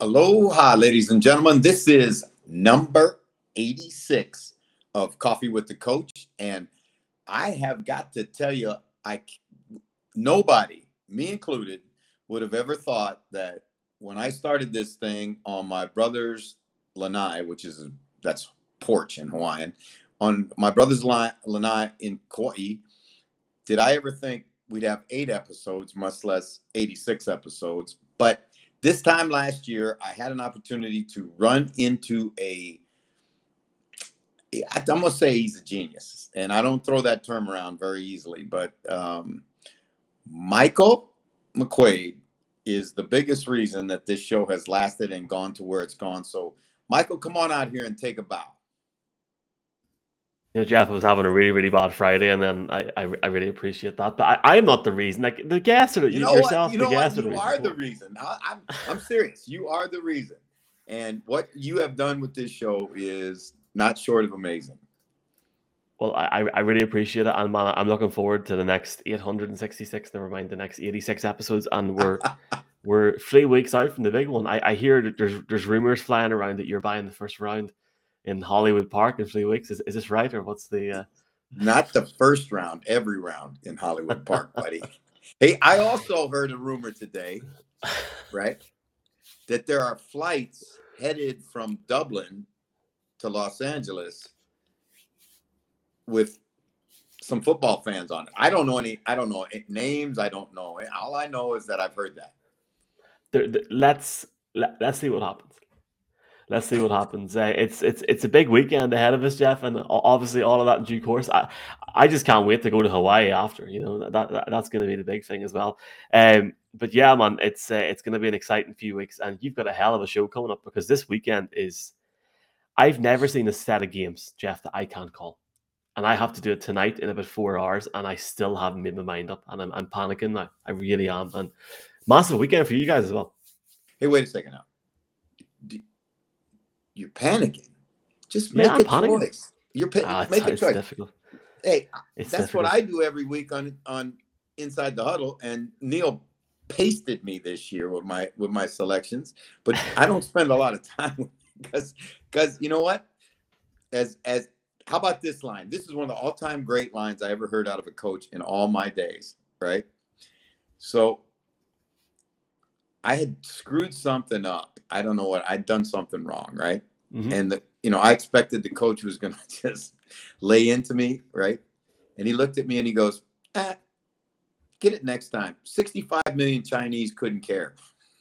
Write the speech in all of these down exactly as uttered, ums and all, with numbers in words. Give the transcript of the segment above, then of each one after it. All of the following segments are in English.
Aloha, ladies and gentlemen. This is number eighty-six of Coffee with the Coach. And I have got to tell you, I nobody, me included, would have ever thought that when I started this thing on my brother's lanai, which is that's porch in Hawaiian, on my brother's lanai in Kauai, did I ever think we'd have eight episodes, much less eighty-six episodes? But this time last year, I had an opportunity to run into a, I'm going to say he's a genius, and I don't throw that term around very easily, but um, Michael McQuaid is the biggest reason that this show has lasted and gone to where it's gone. So, Michael, come on out here and take a bow. You know, Jeff was having a really, really bad Friday, and then I, I, I really appreciate that. But I, I'm not the reason. Like the guests are, you know yourself, what? You know the what? guests You are, are the reason. I, I'm, I'm serious. You are the reason. And what you have done with this show is not short of amazing. Well, I, I really appreciate it, and man, I'm looking forward to the next eight hundred sixty-six. Never mind the next eighty-six episodes, and we're we're three weeks out from the big one. I, I hear that there's there's rumors flying around that you're buying the first round in Hollywood Park in three weeks. Is is this right, or what's the? Uh... Not the first round, every round in Hollywood Park, buddy. Hey, I also heard a rumor today, right, that there are flights headed from Dublin to Los Angeles with some football fans on it. I don't know any. I don't know names. I don't know. All I know is that I've heard that. There, there, let's let, let's see what happens. Let's see what happens. Uh, it's it's it's a big weekend ahead of us, Jeff, and obviously all of that in due course. I I just can't wait to go to Hawaii after. You know that, that that's going to be the big thing as well. Um, but yeah, man, it's uh, it's going to be an exciting few weeks, and you've got a hell of a show coming up because this weekend is. I've never seen a set of games, Jeff, that I can't call, and I have to do it tonight in about four hours, and I still haven't made my mind up, and I'm I'm panicking now. I really am, and massive weekend for you guys as well. Hey, wait a second now. Do, You're panicking. Just make yeah, a panicking. choice. You're pa- ah, make a choice. Difficult. Hey, it's that's difficult. what I do every week on on Inside the Huddle. And Neil pasted me this year with my with my selections, but I don't spend a lot of time because because you know what? As as how about this line? This is one of the all time great lines I ever heard out of a coach in all my days. Right. So I had screwed something up. I don't know what I'd done something wrong, right? Mm-hmm. And the, you know, I expected the coach was going to just lay into me, right? And he looked at me and he goes, ah, "Get it next time. sixty-five million Chinese couldn't care."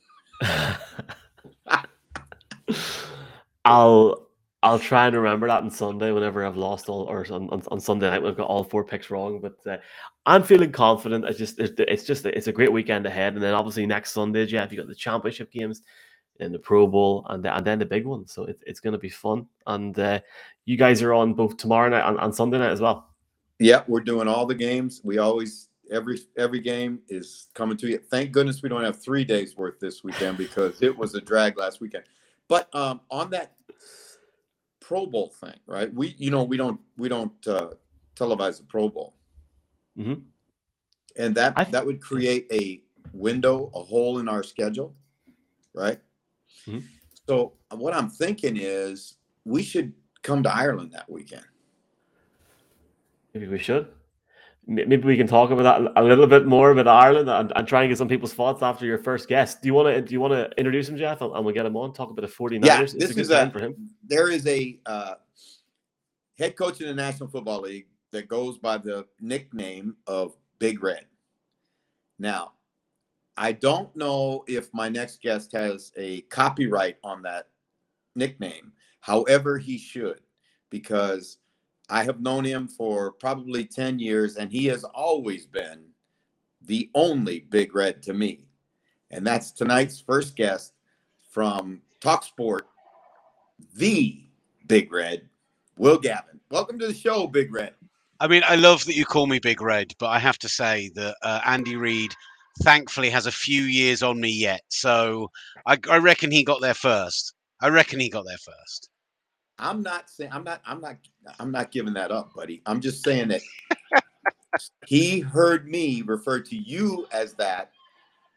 I'll I'll try and remember that on Sunday whenever I've lost all, or on, on, on Sunday night when I've got all four picks wrong. But uh, I'm feeling confident. It's just it's just it's a great weekend ahead, and then obviously next Sunday, Jeff, you got the championship games, and the Pro Bowl, and the, and then the big one. So it, it's going to be fun. And uh, you guys are on both tomorrow night and, and Sunday night as well. Yeah, we're doing all the games. We always every every game is coming to you. Thank goodness we don't have three days worth this weekend because it was a drag last weekend. But um, on that Pro Bowl thing, right? We, you know, we don't, we don't uh, televise the Pro Bowl, mm-hmm. and that I, that would create a window, a hole in our schedule, right? Mm-hmm. So what I'm thinking is we should come to Ireland that weekend. Maybe we should. Maybe we can talk about that a little bit more about Ireland and, and try and get some people's thoughts after your first guest. Do you want to do you want to introduce him, Jeff, and we'll get him on, talk about the forty-niners? Yeah, this it's a is good time a, for him. There is a uh, head coach in the National Football League that goes by the nickname of Big Red. Now, I don't know if my next guest has a copyright on that nickname. However, he should, because I have known him for probably ten years, and he has always been the only Big Red to me. And that's tonight's first guest from TalkSport, the Big Red, Will Gavin. Welcome to the show, Big Red. I mean, I love that you call me Big Red, but I have to say that uh, Andy Reid thankfully has a few years on me yet. So I, I reckon he got there first. I reckon he got there first. I'm not saying I'm not I'm not I'm not giving that up, buddy. I'm just saying that he heard me refer to you as that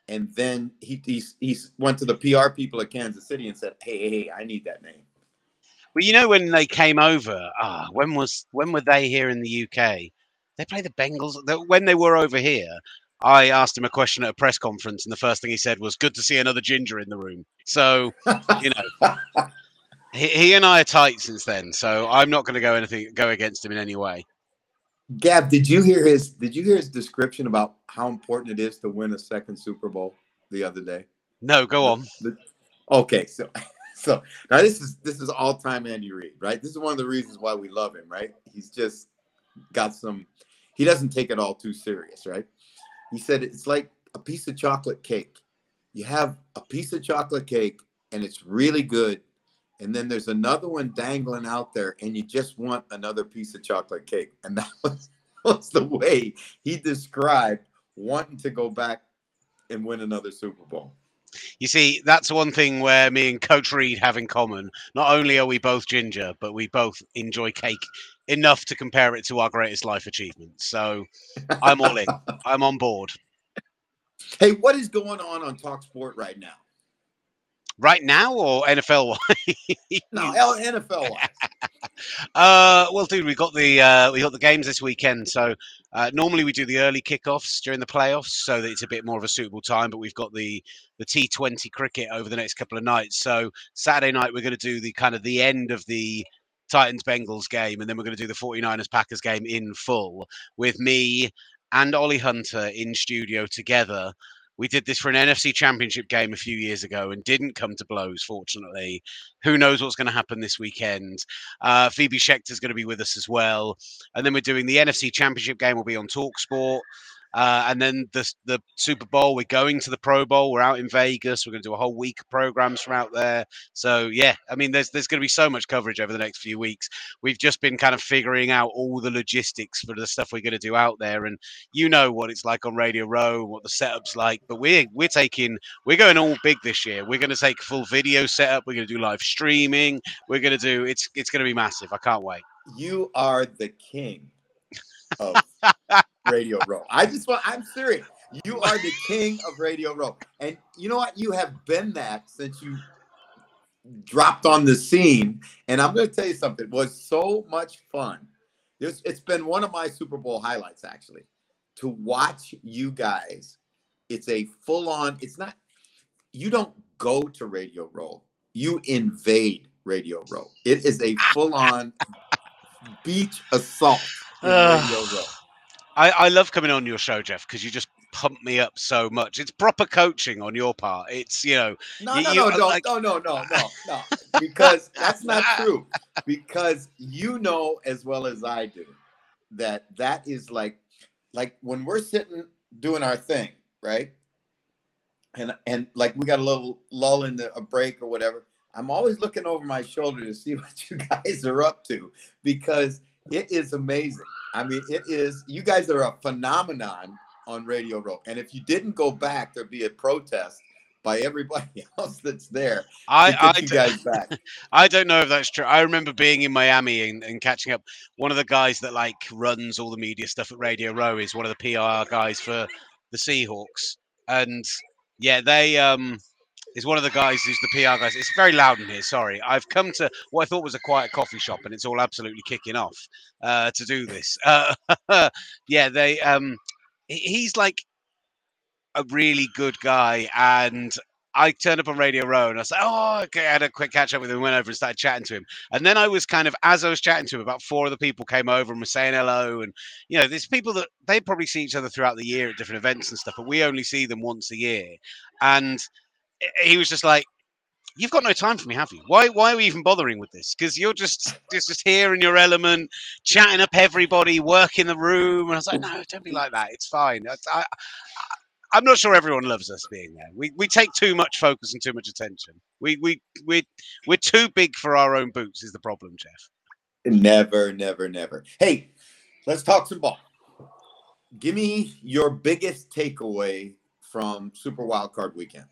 And then he he he went to the P R people at Kansas City and said, "Hey, hey, hey, I need that name." Well, you know, when they came over, ah, when was when were they here in the U K? They played the Bengals. When they were over here, I asked him a question at a press conference, and the first thing he said was, "Good to see another ginger in the room." So, you know, he, he and I are tight since then. So I'm not going to go anything go against him in any way. Gab, did you hear his did you hear his description about how important it is to win a second Super Bowl the other day? No, go on. The, the, okay, so so now this is this is all-time Andy Reid, right? This is one of the reasons why we love him, right? He's just got some he doesn't take it all too serious, right? He said it's like a piece of chocolate cake. You have a piece of chocolate cake and it's really good. And then there's another one dangling out there, and you just want another piece of chocolate cake. And that was, was the way he described wanting to go back and win another Super Bowl. You see, that's one thing where me and Coach Reid have in common. Not only are we both ginger, but we both enjoy cake enough to compare it to our greatest life achievements. So I'm all in. I'm on board. Hey, what is going on on Talk Sport right now? Right now or N F L wise? No, N F L wise. uh, well, dude, we got the uh, we got the games this weekend. So uh, normally we do the early kickoffs during the playoffs, so that it's a bit more of a suitable time. But we've got the the T twenty cricket over the next couple of nights. So Saturday night we're going to do the kind of the end of the Titans Bengals game, and then we're going to do the forty-niners Packers game in full with me and Ollie Hunter in studio together. We did this for an N F C Championship game a few years ago and didn't come to blows, fortunately. Who knows what's going to happen this weekend? Uh, Phoebe Schecter's going to be with us as well. And then we're doing the N F C Championship game will be on TalkSport. Uh, and then the, the Super Bowl, we're going to the Pro Bowl. We're out in Vegas. We're going to do a whole week of programs from out there. So, yeah, I mean, there's there's going to be so much coverage over the next few weeks. We've just been kind of figuring out all the logistics for the stuff we're going to do out there. And you know what it's like on Radio Row, what the setup's like. But we're, we're taking, we're going all big this year. We're going to take a full video setup. We're going to do live streaming. We're going to do, it's, it's going to be massive. I can't wait. You are the king of Radio Row. I just want, I'm serious. You are the king of Radio Row. And you know what? You have been that since you dropped on the scene. And I'm going to tell you something. It was so much fun. It's, it's been one of my Super Bowl highlights, actually, to watch you guys. It's a full on, it's not, you don't go to Radio Row. You invade Radio Row. It is a full on beach assault in Uh, Radio Row. I, I love coming on your show, Jeff, because you just pump me up so much. It's proper coaching on your part. It's, you know, No, you, no, you, no, no, like, no, no, no, no, no, because that's not true. Because you know as well as I do that that is like, like when we're sitting doing our thing, right? And and like we got a little lull in the, a break or whatever. I'm always looking over my shoulder to see what you guys are up to because it is amazing. I mean, it is. You guys are a phenomenon on Radio Row, and if you didn't go back, there'd be a protest by everybody else that's there I, to get I, you d- guys back. I don't know if that's true. I remember being in Miami and, and catching up. One of the guys that like runs all the media stuff at Radio Row is one of the P R guys for the Seahawks, and yeah, they um is one of the guys who's the P R guys. It's very loud in here. Sorry, I've come to what I thought was a quiet coffee shop, and it's all absolutely kicking off uh, to do this. Uh, yeah, they um he- he's like a really good guy, and I turned up on Radio Row and I was like, oh, okay. I had a quick catch up with him, went over and started chatting to him. And then I was kind of, as I was chatting to him, about four other people came over and were saying hello. And, you know, there's people that they probably see each other throughout the year at different events and stuff, but we only see them once a year. And he was just like, you've got no time for me, have you? Why why are we even bothering with this? Because you're just, just just here in your element, chatting up everybody, working the room. And I was like, no, don't be like that. It's fine. I, I, I'm not sure everyone loves us being there. We we take too much focus and too much attention. We we we we're too big for our own boots. Is the problem, Jeff? Never, never, never. Hey, let's talk some ball. Give me your biggest takeaway from Super Wildcard Weekend.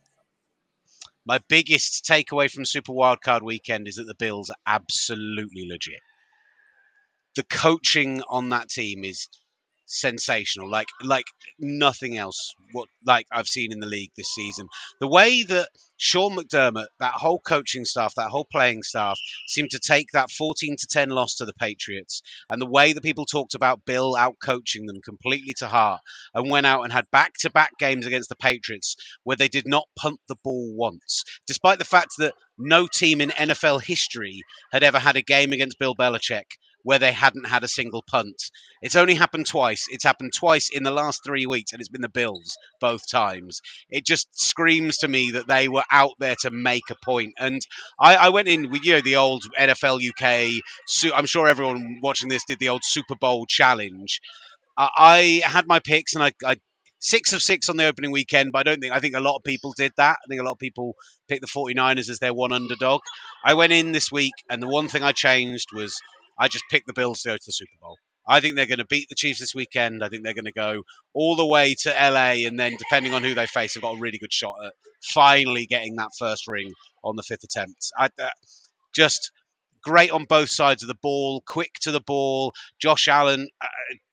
My biggest takeaway from Super Wildcard Weekend is that the Bills are absolutely legit. The coaching on that team is sensational, like like nothing else what like I've seen in the league this season. The way that Sean McDermott, that whole coaching staff, that whole playing staff seemed to take that fourteen to ten loss to the Patriots, and the way that people talked about Bill out coaching them completely to heart, and went out and had back-to-back games against the Patriots where they did not punt the ball once, despite the fact that no team in N F L history had ever had a game against Bill Belichick where they hadn't had a single punt. It's only happened twice. It's happened twice in the last three weeks, and it's been the Bills both times. It just screams to me that they were out there to make a point. And I, I went in with, you know, the old N F L U K, I'm sure everyone watching this did the old Super Bowl challenge. I, I had my picks, and I, I six of six on the opening weekend, but I don't think, I think a lot of people did that. I think a lot of people picked the forty-niners as their one underdog. I went in this week, and the one thing I changed was I just picked the Bills to go to the Super Bowl. I think they're going to beat the Chiefs this weekend. I think they're going to go all the way to L A, and then depending on who they face, they've got a really good shot at finally getting that first ring on the fifth attempt. I, uh, just great on both sides of the ball, quick to the ball. Josh Allen, uh,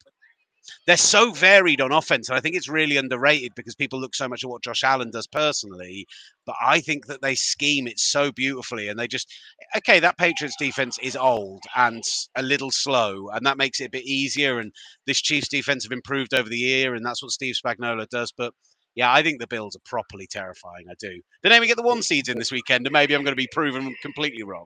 they're so varied on offense, and I think it's really underrated because people look so much at what Josh Allen does personally, but I think that they scheme it so beautifully, and they just, okay, that Patriots defense is old and a little slow, and that makes it a bit easier, and this Chiefs defense have improved over the year, and that's what Steve Spagnuolo does, but yeah, I think the Bills are properly terrifying, I do. Then maybe get the one seeds in this weekend, and maybe I'm going to be proven completely wrong.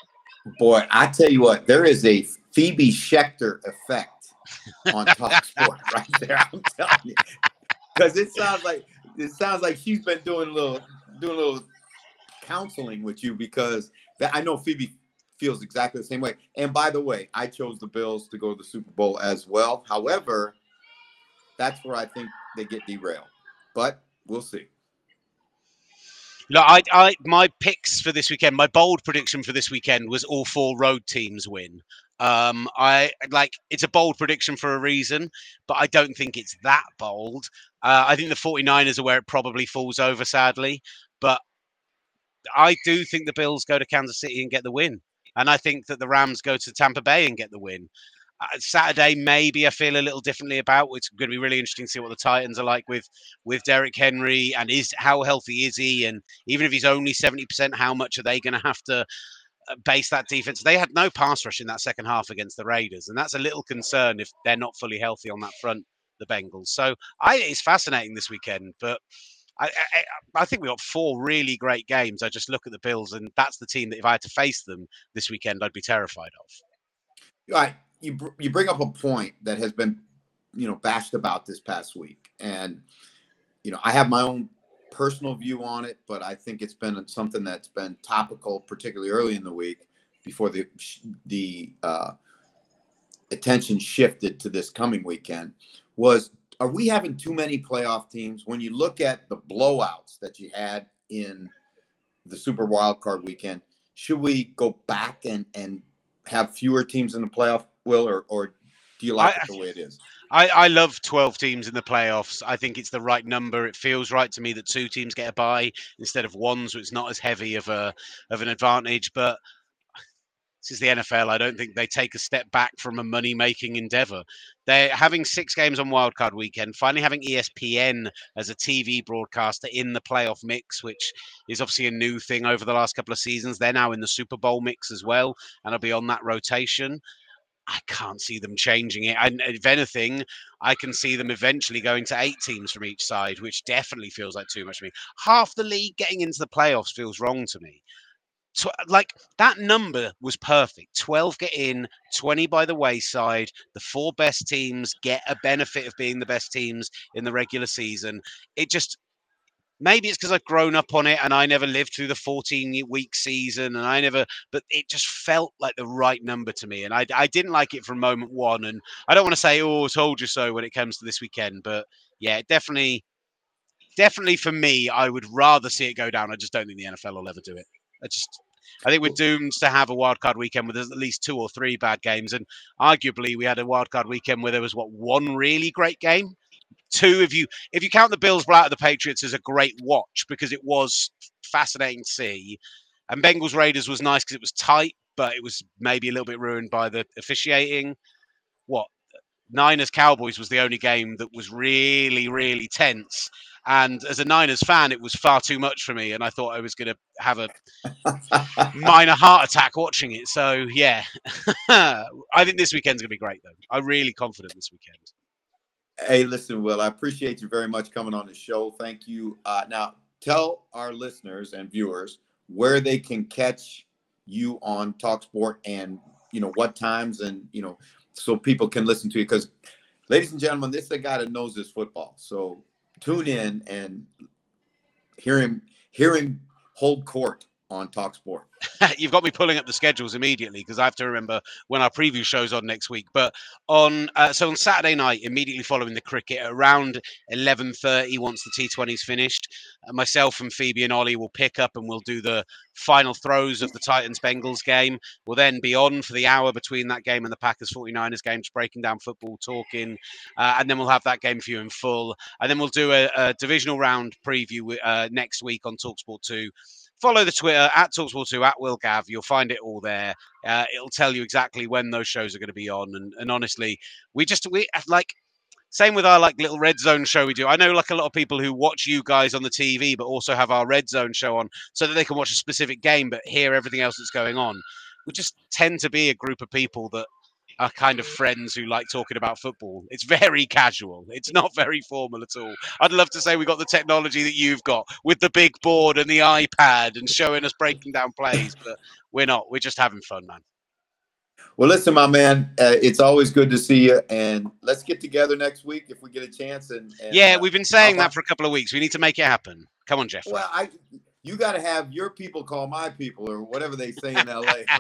Boy, I tell you what, there is a Phoebe Schechter effect on Talk Sport right there. I'm telling you, because it sounds like it sounds like she's been doing a little doing a little counseling with you, because that, I know Phoebe feels exactly the same way. And by the way, I chose the Bills to go to the Super Bowl as well. However, that's where I think they get derailed, but we'll see. No, I, I, my picks for this weekend, my bold prediction for this weekend was all four road teams win. Um, I like it's a bold prediction for a reason, but I don't think it's that bold. Uh, I think the forty-niners are where it probably falls over, sadly. But I do think the Bills go to Kansas City and get the win. And I think that the Rams go to Tampa Bay and get the win. Uh, Saturday, maybe I feel a little differently about. It's going to be really interesting to see what the Titans are like with with Derrick Henry, and is how healthy is he? And even if he's only seventy percent, how much are they going to have to base that defense? They had no pass rush in that second half against the Raiders, and that's a little concern if they're not fully healthy on that front, the Bengals. So I, it's fascinating this weekend, but I, I, I think we got four really great games. I just look at the Bills, and that's the team that if I had to face them this weekend, I'd be terrified of. All right. You, you bring up a point that has been, you know, bashed about this past week. And, you know, I have my own personal view on it, but I think it's been something that's been topical, particularly early in the week before the, the uh, attention shifted to this coming weekend, was, are we having too many playoff teams? When you look at the blowouts that you had in the Super Wildcard weekend, should we go back and, and have fewer teams in the playoff, Will, or, or do you like I, it the way it is? I, I love twelve teams in the playoffs. I think it's the right number. It feels right to me that two teams get a bye instead of one, so it's not as heavy of a of an advantage. But this is the N F L. I don't think they take a step back from a money-making endeavor. They're having six games on Wildcard weekend, finally having E S P N as a T V broadcaster in the playoff mix, which is obviously a new thing over the last couple of seasons. They're now in the Super Bowl mix as well, and I'll be on that rotation. I can't see them changing it. And if anything, I can see them eventually going to eight teams from each side, which definitely feels like too much to me. Half the league getting into the playoffs feels wrong to me. So, like, that number was perfect. twelve get in, twenty by the wayside. The four best teams get a benefit of being the best teams in the regular season. It just... Maybe it's because I've grown up on it and I never lived through the fourteen-week season, and I never, but it just felt like the right number to me. And I, I didn't like it from moment one. And I don't want to say, oh, told you so when it comes to this weekend. But yeah, definitely, definitely for me, I would rather see it go down. I just don't think the N F L will ever do it. I just, I think we're doomed to have a wildcard weekend where there's at least two or three bad games. And arguably, we had a wildcard weekend where there was, what, one really great game? Two, if you if you count the Bills blowout of the Patriots as a great watch, because it was fascinating to see. And Bengals Raiders was nice because it was tight, but it was maybe a little bit ruined by the officiating. What? Niners Cowboys was the only game that was really, really tense. And as a Niners fan, it was far too much for me. And I thought I was going to have a minor heart attack watching it. So, yeah, I think this weekend's going to be great, though. I'm really confident this weekend. Hey, listen, Will, I appreciate you very much coming on the show. Thank you. Uh, now, tell our listeners and viewers where they can catch you on TalkSport and, you know, what times and, you know, so people can listen to you. Because, ladies and gentlemen, this is a guy that knows his football. So tune in and hear him, hear him hold court on TalkSport. You've got me pulling up the schedules immediately because I have to remember when our preview show's on next week. But on uh, so on Saturday night, immediately following the cricket, around eleven thirty, once the T twenty's finished, uh, myself and Phoebe and Ollie will pick up and we'll do the final throws of the Titans-Bengals game. We'll then be on for the hour between that game and the Packers forty-niners game, just breaking down football, talking, uh, and then we'll have that game for you in full. And then we'll do a, a divisional round preview uh, next week on TalkSport two. Follow the Twitter at TalkSport two, at Will Gav. You'll find it all there. Uh, it'll tell you exactly when those shows are going to be on. And, and honestly, we just, we like, same with our like little Red Zone show we do. I know like a lot of people who watch you guys on the T V, but also have our Red Zone show on so that they can watch a specific game, but hear everything else that's going on. We just tend to be a group of people that are kind of friends who like talking about football. It's very casual. It's not very formal at all. I'd love to say we got the technology that you've got with the big board and the iPad and showing us breaking down plays, but we're not. We're just having fun, man. Well, listen, my man, uh, it's always good to see you, and let's get together next week if we get a chance. And, and yeah, uh, we've been saying I'll, that for a couple of weeks. We need to make it happen. Come on, Jeff. Well, I, you got to have your people call my people, or whatever they say in L A.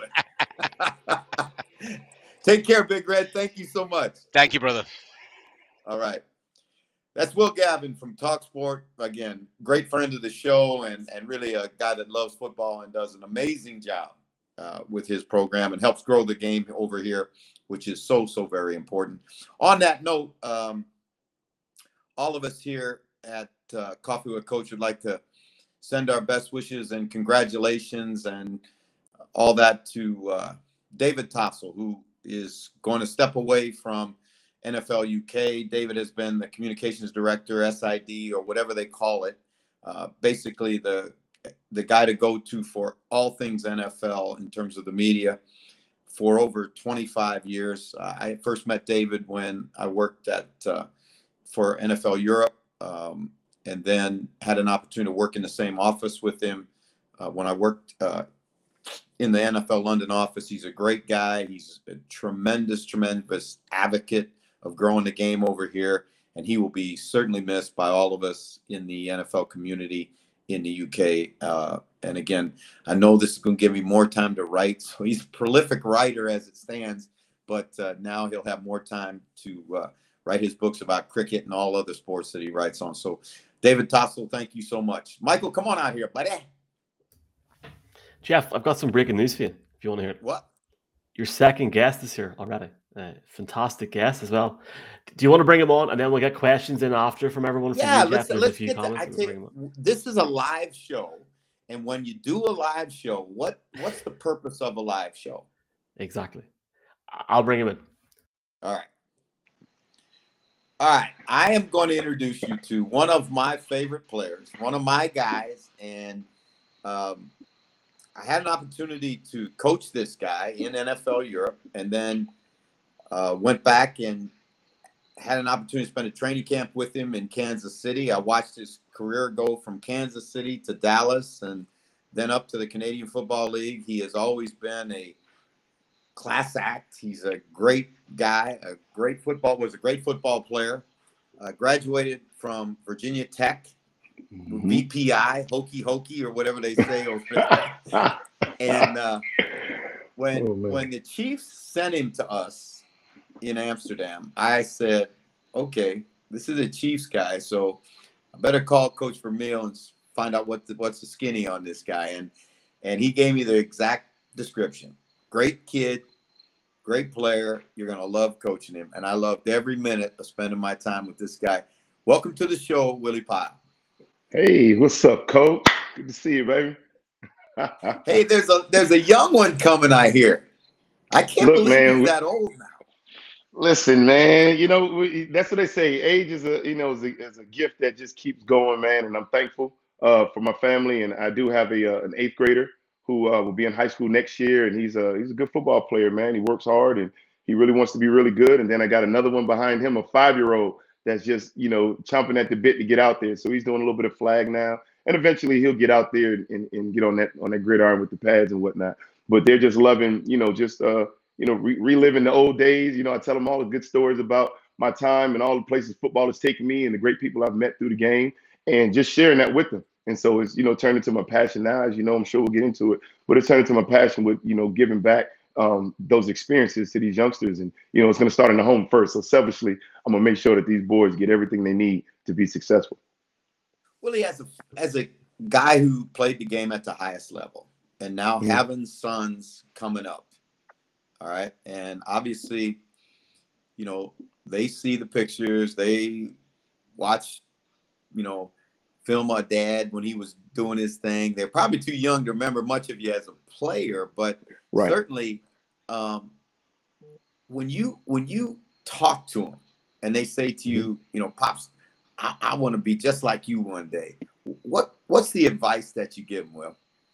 But take care, Big Red. Thank you so much. Thank you, brother. All right. That's Will Gavin from TalkSport. Again, great friend of the show and, and really a guy that loves football and does an amazing job uh, with his program and helps grow the game over here, which is so, so very important. On that note, um, all of us here at uh, Coffee with Coach would like to send our best wishes and congratulations and all that to uh, David Tossel, who is going to step away from N F L U K. David has been the communications director, S I D, or whatever they call it. Uh, basically, the the guy to go to for all things N F L in terms of the media for over twenty-five years. Uh, I first met David when I worked at uh, for N F L Europe, um, and then had an opportunity to work in the same office with him uh, when I worked uh, in the N F L London office. He's a great guy. He's a tremendous, tremendous advocate of growing the game over here. And he will be certainly missed by all of us in the N F L community in the U K. Uh, and again, I know this is going to give me more time to write. So he's a prolific writer as it stands, but uh, now he'll have more time to uh, write his books about cricket and all other sports that he writes on. So David Tossel, thank you so much. Michael, come on out here, buddy. Jeff, I've got some breaking news for you, if you want to hear it. What? Your second guest is here already. Uh, fantastic guest as well. Do you want to bring him on, and then we'll get questions in after from everyone? Yeah, you, let's, Jeff, let's a few get comments. to, I take, this is a live show, and when you do a live show, what what's the purpose of a live show? Exactly. I'll bring him in. All right. All right. I am going to introduce you to one of my favorite players, one of my guys, and um, I had an opportunity to coach this guy in N F L Europe, and then uh, went back and had an opportunity to spend a training camp with him in Kansas City. I watched his career go from Kansas City to Dallas and then up to the Canadian Football League. He has always been a class act. He's a great guy, a great football, was a great football player. Uh, graduated from Virginia Tech, mm-hmm. V P I, hokey hokey, or whatever they say. and uh, when oh, when the Chiefs sent him to us in Amsterdam, I said, okay, this is a Chiefs guy, so I better call Coach Vermeil and find out what the, what's the skinny on this guy. And and he gave me the exact description. Great kid, great player. You're going to love coaching him. And I loved every minute of spending my time with this guy. Welcome to the show, Willie Pyle. Hey, what's up, Coach? Good to see you, baby. Hey, there's a there's a young one coming, I hear. I can't Look, believe man, he's we, that old now. Listen, man, you know, we, that's what they say. Age is a, you know, is a, is a gift that just keeps going, man. And I'm thankful uh, for my family. And I do have a uh, an eighth grader who uh, will be in high school next year, and he's a he's a good football player, man. He works hard and he really wants to be really good. And then I got another one behind him, a five year old that's just, you know, chomping at the bit to get out there. So he's doing a little bit of flag now, and eventually he'll get out there and, and get on that on that gridiron with the pads and whatnot. But they're just loving, you know, just uh, you know, re- reliving the old days. You know, I tell them all the good stories about my time and all the places football has taken me and the great people I've met through the game, and just sharing that with them. And so it's, you know, turned into my passion now. As you know, I'm sure we'll get into it, but it's turned into my passion with, you know, giving back um, those experiences to these youngsters. And, you know, it's going to start in the home first. So selfishly, I'm going to make sure that these boys get everything they need to be successful. Willie, as a, as a guy who played the game at the highest level and now Mhm. having sons coming up, all right, and obviously, you know, they see the pictures, they watch, you know, film our dad when he was doing his thing. They're probably too young to remember much of you as a player, but Right. certainly um, when you when you talk to them and they say to you, you know, Pops, I, I want to be just like you one day. What what's the advice that you give them, Will?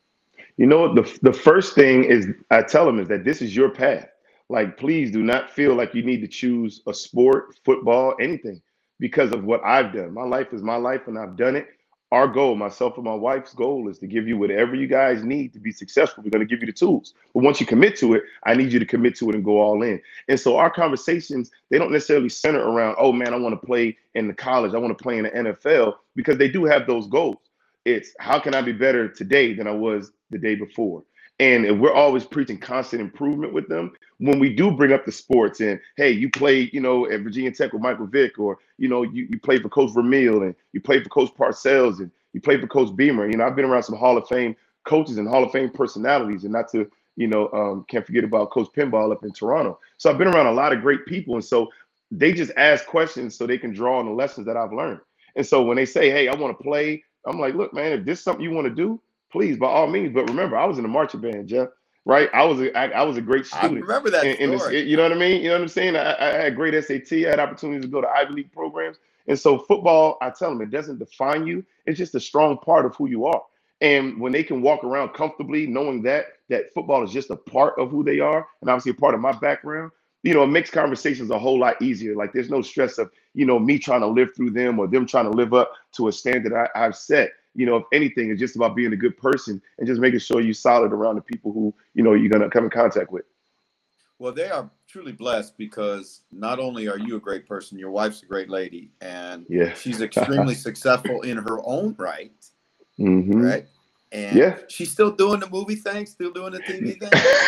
You know what? The, the first thing is I tell them is that this is your path. Like, please do not feel like you need to choose a sport, football, anything because of what I've done. My life is my life and I've done it. Our goal, myself and my wife's goal, is to give you whatever you guys need to be successful. We're going to give you the tools. But once you commit to it, I need you to commit to it and go all in. And so our conversations, they don't necessarily center around, oh man, I want to play in the college. I want to play in the N F L, because they do have those goals. It's how can I be better today than I was the day before? And if we're always preaching constant improvement with them, when we do bring up the sports and, hey, you played, you know, at Virginia Tech with Michael Vick, or, you know, you, you played for Coach Vermeil and you played for Coach Parcells and you played for Coach Beamer. You know, I've been around some Hall of Fame coaches and Hall of Fame personalities, and not to, you know, um, can't forget about Coach Pinball up in Toronto. So I've been around a lot of great people. And so they just ask questions so they can draw on the lessons that I've learned. And so when they say, hey, I want to play, I'm like, look, man, if this is something you want to do, please, by all means. But remember, I was in the marching band, Jeff, right? I was a, I, I was a great I student. remember that in, in this, story. you know what I mean? You know what I'm saying? I, I had great S A T. I had opportunities to go to Ivy League programs. And so football, I tell them, it doesn't define you. It's just a strong part of who you are. And when they can walk around comfortably knowing that, that football is just a part of who they are, and obviously a part of my background, you know, it makes conversations a whole lot easier. Like, there's no stress of, you know, me trying to live through them or them trying to live up to a standard I, I've set. You know, if anything, it's just about being a good person and just making sure you're solid around the people who, you know, you're going to come in contact with. Well, they are truly blessed because not only are you a great person, your wife's a great lady, and Yeah. she's extremely successful in her own right, Mm-hmm. right? And Yeah. she's still doing the movie thing, still doing the T V thing.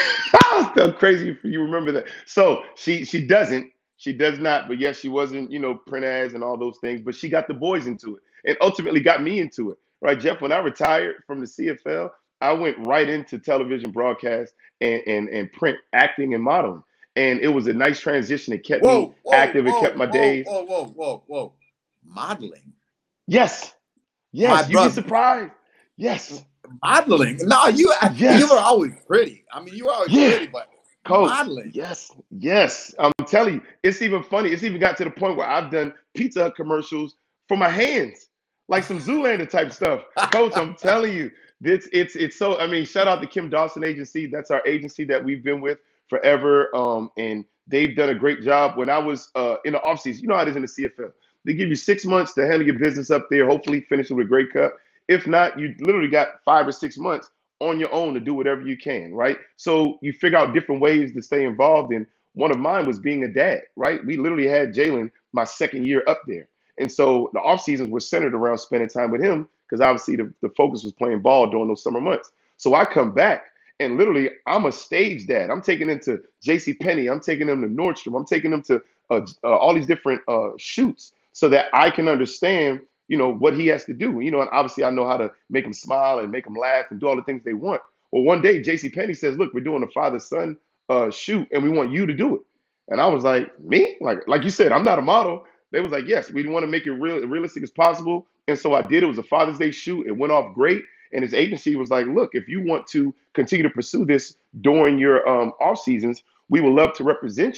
That's crazy if you remember that. So she she doesn't, she does not, but yes, she wasn't, you know, print ads and all those things, but she got the boys into it and ultimately got me into it. Right, Jeff, when I retired from the C F L, I went right into television broadcast and and, and print acting and modeling. And it was a nice transition. It kept Whoa, me whoa, active. It whoa, kept my whoa, days. whoa, whoa, whoa, whoa. Modeling. Yes. Yes. My You'd be brother. surprised. Yes. Modeling. No, you Yes. you were always pretty. I mean, you were always Yeah. pretty, but Coach, modeling. yes, yes. I'm telling you, it's even funny. It's even got to the point where I've done Pizza Hut commercials for my hands, like some Zoolander type stuff. Coach, I'm telling you, it's it's it's so. I mean, shout out to Kim Dawson Agency. That's our agency that we've been with forever, um, and they've done a great job. When I was uh, in the offseason, you know how it is in the C F L. They give you six months to handle your business up there. Hopefully, finish it with a great cut. If not, you literally got five or six months on your own to do whatever you can, right? So you figure out different ways to stay involved. And one of mine was being a dad, right? We literally had Jalen my second year up there. And so the off seasons were centered around spending time with him because obviously the, the focus was playing ball during those summer months. So I come back and literally I'm a stage dad. I'm taking them to JCPenney. I'm taking them to Nordstrom. I'm taking them to uh, uh, all these different uh, shoots so that I can understand, you know, what he has to do. You know, and obviously I know how to make them smile and make them laugh and do all the things they want. Well, one day JCPenney says, look, we're doing a father-son uh, shoot and we want you to do it. And I was like, me? Like, like you said, I'm not a model. They was like, yes, we want to make it real realistic as possible. And so I did. It was a Father's Day shoot. It went off great. And his agency was like, look, if you want to continue to pursue this during your um, off seasons, we would love to represent you.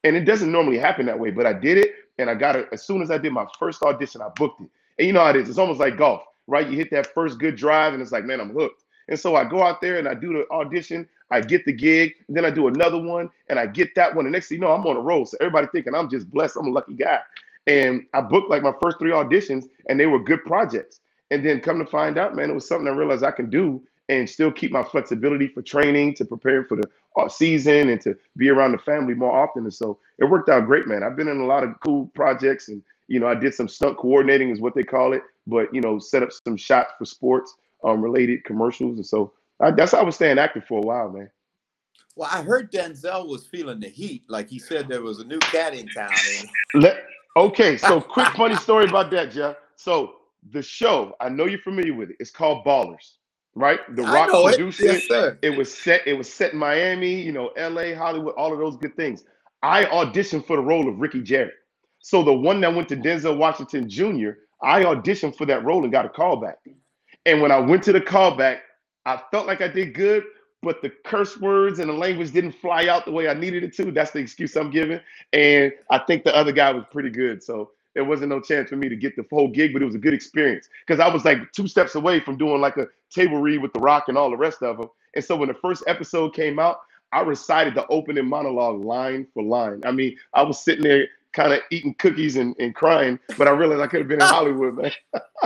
And it doesn't normally happen that way, but I did it, and I got it. As soon as I did my first audition, I booked it. And you know how it is. It's almost like golf, right? You hit that first good drive, and it's like, man, I'm hooked. And so I go out there and I do the audition. I get the gig. Then I do another one, and I get that one. The next thing you know, I'm on a roll. So everybody thinking I'm just blessed. I'm a lucky guy. And I booked like my first three auditions, and they were good projects. And then come to find out, man, it was something I realized I can do and still keep my flexibility for training, to prepare for the uh, season, and to be around the family more often. And so it worked out great, man. I've been in a lot of cool projects, and, you know, I did some stunt coordinating is what they call it, but, you know, set up some shots for sports um, related commercials. And so I, that's how I was staying active for a while, man. Well, I heard Denzel was feeling the heat. Like he said there was a new cat in town. And... Let, okay, so quick funny story about that, Jeff. So the show, I know you're familiar with it. It's called Ballers, right? The Rock produced it. Yes, sir. It was set. It was set in Miami, you know, L A, Hollywood, all of those good things. I auditioned for the role of Ricky Jarrett. So the one that went to Denzel Washington Junior, I auditioned for that role and got a call back. And when I went to the callback, I felt like I did good, but the curse words and the language didn't fly out the way I needed it to. That's the excuse I'm giving. And I think the other guy was pretty good. So there wasn't no chance for me to get the whole gig, but it was a good experience because I was like two steps away from doing like a table read with The Rock and all the rest of them. And so when the first episode came out, I recited the opening monologue line for line. I mean, I was sitting there kind of eating cookies and, and crying, but I realized I could have been in Hollywood, man.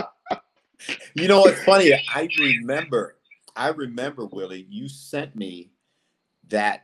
You know what's funny? I remember, I remember, Willie, you sent me that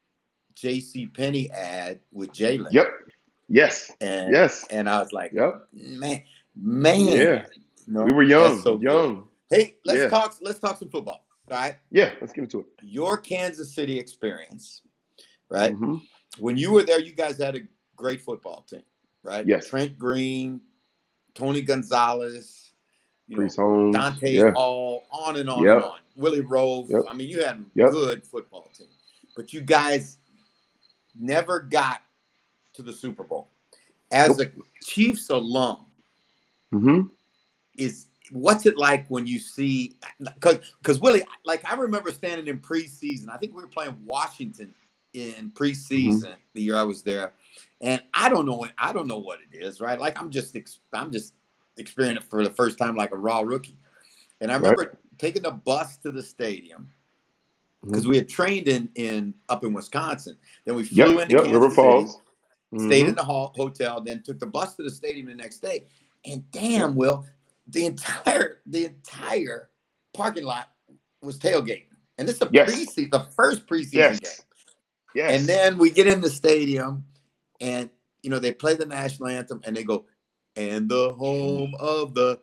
JCPenney ad with Jalen. Yep. Yes. And, yes. And I was like, yep. man, man. Yeah. No, we were young. So young. Good. Hey, let's yeah. talk. Let's talk some football. All right. Yeah. Let's get into it. Your Kansas City experience, right? Mm-hmm. When you were there, you guys had a great football team, right? Yes. Trent Green, Tony Gonzalez, you Priest know, Holmes, Dante yeah. Hall, on and on yep. and on. Willie Rove. Yep. I mean, you had a yep. good football team, but you guys never got to the Super Bowl. As nope. a Chiefs alum, mm-hmm. is what's it like when you see? Because because Willie, like I remember standing in preseason. I think we were playing Washington in preseason mm-hmm. the year I was there, and I don't know what I don't know what it is, right? Like I'm just I'm just experiencing it for the first time like a raw rookie, and I remember right. taking the bus to the stadium because mm-hmm. we had trained in in up in Wisconsin. Then we flew yep, into yep, Kansas River Falls. City, mm-hmm. stayed in the ho- hotel, then took the bus to the stadium the next day. And damn, Will, the entire the entire parking lot was tailgating, and this is a yes. preseason, the first preseason yes. game. Yes. And then we get in the stadium, and you know they play the national anthem, and they go, "And the home of the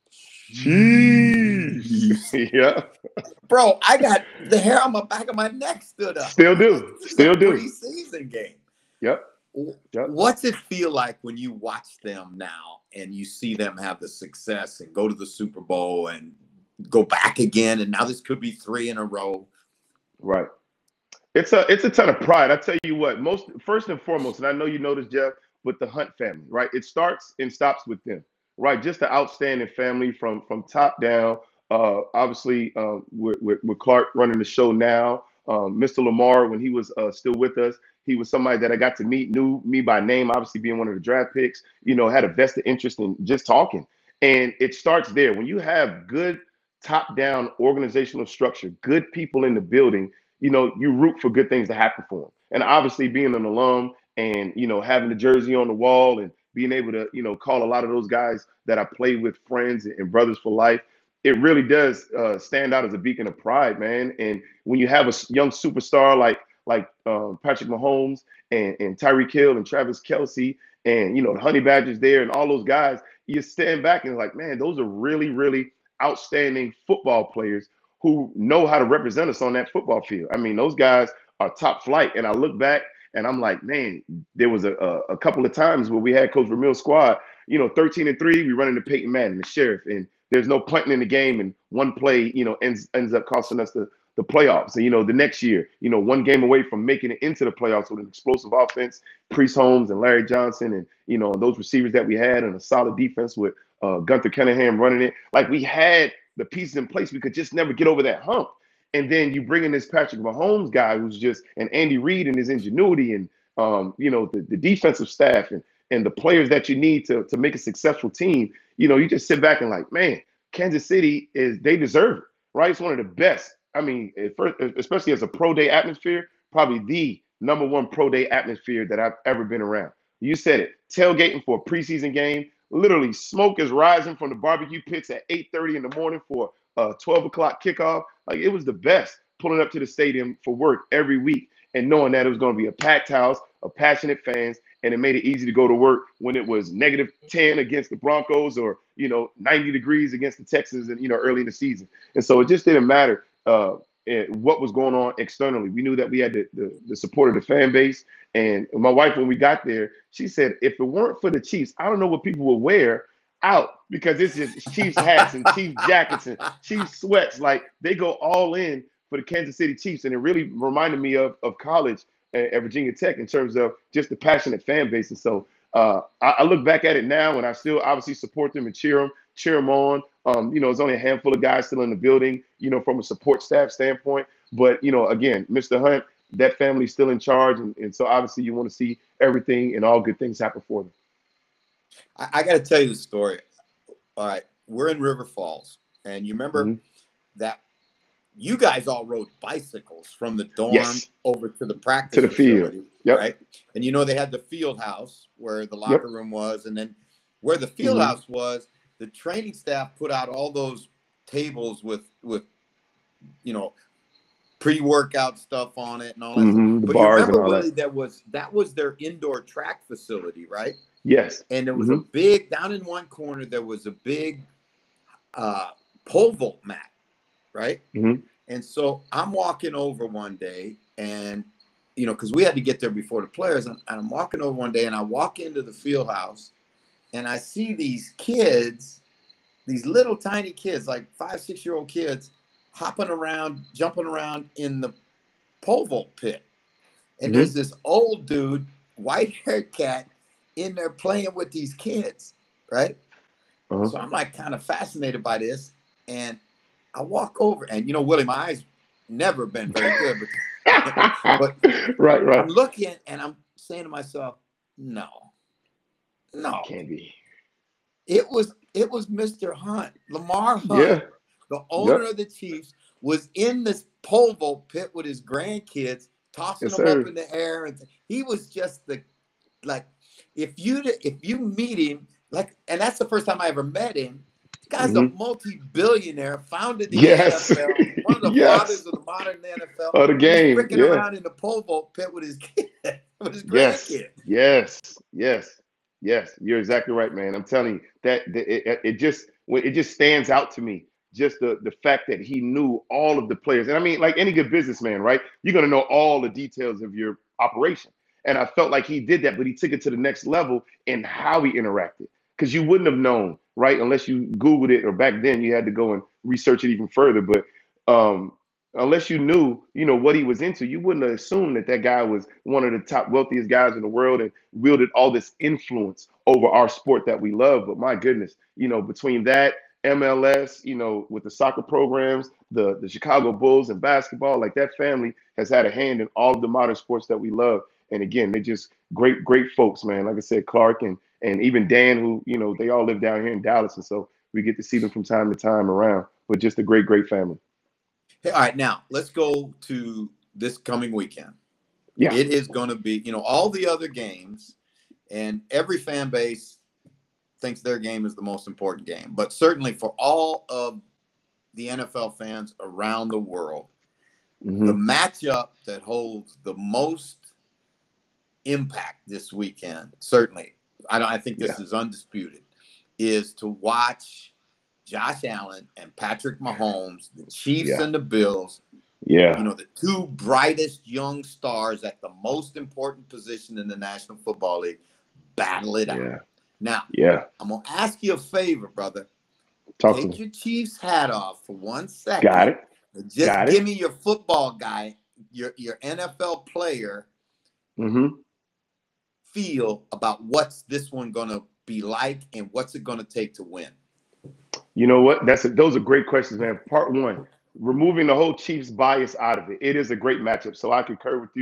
Chiefs." Yeah, bro, I got the hair on my back of my neck stood up. Still do, still do. Preseason game. Yep. Yep. What's it feel like when you watch them now and you see them have the success and go to the Super Bowl and go back again? And now this could be three in a row. Right. It's a it's a ton of pride. I tell you what, most first and foremost, and I know you know this, Jeff, with the Hunt family, right? It starts and stops with them, right? Just an outstanding family from from top down. Uh, obviously, uh, with, with with Clark running the show now, um, Mister Lamar when he was uh, still with us. He was somebody that I got to meet, knew me by name, obviously being one of the draft picks, you know, had a vested interest in just talking. And it starts there. When you have good top-down organizational structure, good people in the building, you know, you root for good things to happen for them. And obviously being an alum and, you know, having the jersey on the wall and being able to, you know, call a lot of those guys that I played with friends and brothers for life, it really does uh, stand out as a beacon of pride, man. And when you have a young superstar like, like um, Patrick Mahomes and, and Tyreek Hill and Travis Kelce and, you know, the Honey Badgers there and all those guys, you stand back and like, man, those are really, really outstanding football players who know how to represent us on that football field. I mean, those guys are top flight. And I look back and I'm like, man, there was a, a, a couple of times where we had Coach Vermeil's squad, you know, thirteen and three, we run into Peyton Manning, the sheriff, and there's no punting in the game. And one play, you know, ends, ends up costing us the the playoffs. And, you know, the next year, you know, one game away from making it into the playoffs with an explosive offense, Priest Holmes and Larry Johnson and, you know, those receivers that we had and a solid defense with uh, Gunther Cunningham running it. Like we had the pieces in place. We could just never get over that hump. And then you bring in this Patrick Mahomes guy who's just, and Andy Reid and his ingenuity and um, you know, the, the defensive staff and and the players that you need to to make a successful team, you know, you just sit back and like, man, Kansas City is they deserve it, right? It's one of the best. I mean, at first, especially as a pro day atmosphere, probably the number one pro day atmosphere that I've ever been around. You said it, tailgating for a preseason game. Literally, smoke is rising from the barbecue pits at eight thirty in the morning for a twelve o'clock kickoff. Like, it was the best pulling up to the stadium for work every week and knowing that it was going to be a packed house of passionate fans, and it made it easy to go to work when it was negative ten against the Broncos or, you know, ninety degrees against the Texans and, you know, early in the season. And so it just didn't matter uh, what was going on externally. We knew that we had the, the, the support of the fan base. And my wife, when we got there, she said, if it weren't for the Chiefs, I don't know what people would wear out, because it's just Chiefs hats and Chiefs jackets and Chiefs sweats. Like, they go all in for the Kansas City Chiefs. And it really reminded me of, of college at, at Virginia Tech in terms of just the passionate fan base. And so uh, I, I look back at it now, and I still obviously support them and cheer them, cheer them on. Um, you know, there's only a handful of guys still in the building, you know, from a support staff standpoint. But, you know, again, Mister Hunt, that family's still in charge. And, and so obviously you want to see everything and all good things happen for them. I, I got to tell you the story. All right. We're in River Falls. And you remember mm-hmm. that you guys all rode bicycles from the dorm yes. over to the practice to the field. Yep. Right. And, you know, they had the field house where the locker yep. room was. And then where the field mm-hmm. house was, the training staff put out all those tables with, with, you know, pre-workout stuff on it and all that. Mm-hmm, but you remember, Willie, that. that was that was their indoor track facility, right? Yes. And there was mm-hmm. a big, down in one corner, there was a big uh, pole vault mat, right? Mm-hmm. And so I'm walking over one day, and you know, because we had to get there before the players, and I'm walking over one day, and I walk into the field house, and I see these kids, these little tiny kids, like five, six year old kids, hopping around, jumping around in the pole vault pit. And mm-hmm. there's this old dude, white-haired cat, in there playing with these kids, right? Uh-huh. So I'm like kind of fascinated by this. And I walk over, and, you know, Willie, my eyes never been very good. But, but right, right. I'm looking, and I'm saying to myself, no, no. Can't be. It was, it was Mister Hunt, Lamar Hunt. Yeah. The owner yep. of the Chiefs was in this pole vault pit with his grandkids, tossing yes, them sir. up in the air, and he was just the like. If you if you meet him, like, and that's the first time I ever met him. The guy's mm-hmm. a multi-billionaire, founded the yes. N F L, one of the yes. fathers of the modern N F L. Oh, the game, He's freaking yeah. around in the pole vault pit with his kid, with his yes. grandkid. Yes, yes, yes. You're exactly right, man. I'm telling you that it, it just it just stands out to me. Just the, the fact that he knew all of the players. And I mean, like any good businessman, right? You're going to know all the details of your operation. And I felt like he did that, but he took it to the next level in how he interacted. Because you wouldn't have known, right? Unless you Googled it, or back then you had to go and research it even further. But um, unless you knew, you know, what he was into, you wouldn't have assumed that that guy was one of the top wealthiest guys in the world and wielded all this influence over our sport that we love. But my goodness, you know, between that, M L S, you know, with the soccer programs, the, the Chicago Bulls and basketball, like that family has had a hand in all of the modern sports that we love. And again, they're just great, great folks, man. Like I said, Clark and and even Dan, who, you know, they all live down here in Dallas. And so we get to see them from time to time around, but just a great, great family. Hey, all right, now let's go to this coming weekend. Yeah. It is going to be, you know, all the other games, and every fan base thinks their game is the most important game. But certainly for all of the N F L fans around the world, mm-hmm. the matchup that holds the most impact this weekend, certainly, I, don't, I think this yeah. is undisputed, is to watch Josh Allen and Patrick Mahomes, the Chiefs yeah. and the Bills, yeah, you know, the two brightest young stars at the most important position in the National Football League, battle it out. Yeah. Now, yeah, I'm going to ask you a favor, brother. Talk Take to your Chiefs hat off for one second. Got it. Just Got give it. me your football guy, your, your N F L player mm-hmm. feel about what's this one going to be like and what's it going to take to win. You know what? That's a, those are great questions, man. Part one, removing the whole Chiefs bias out of it. It is a great matchup. So I concur with you.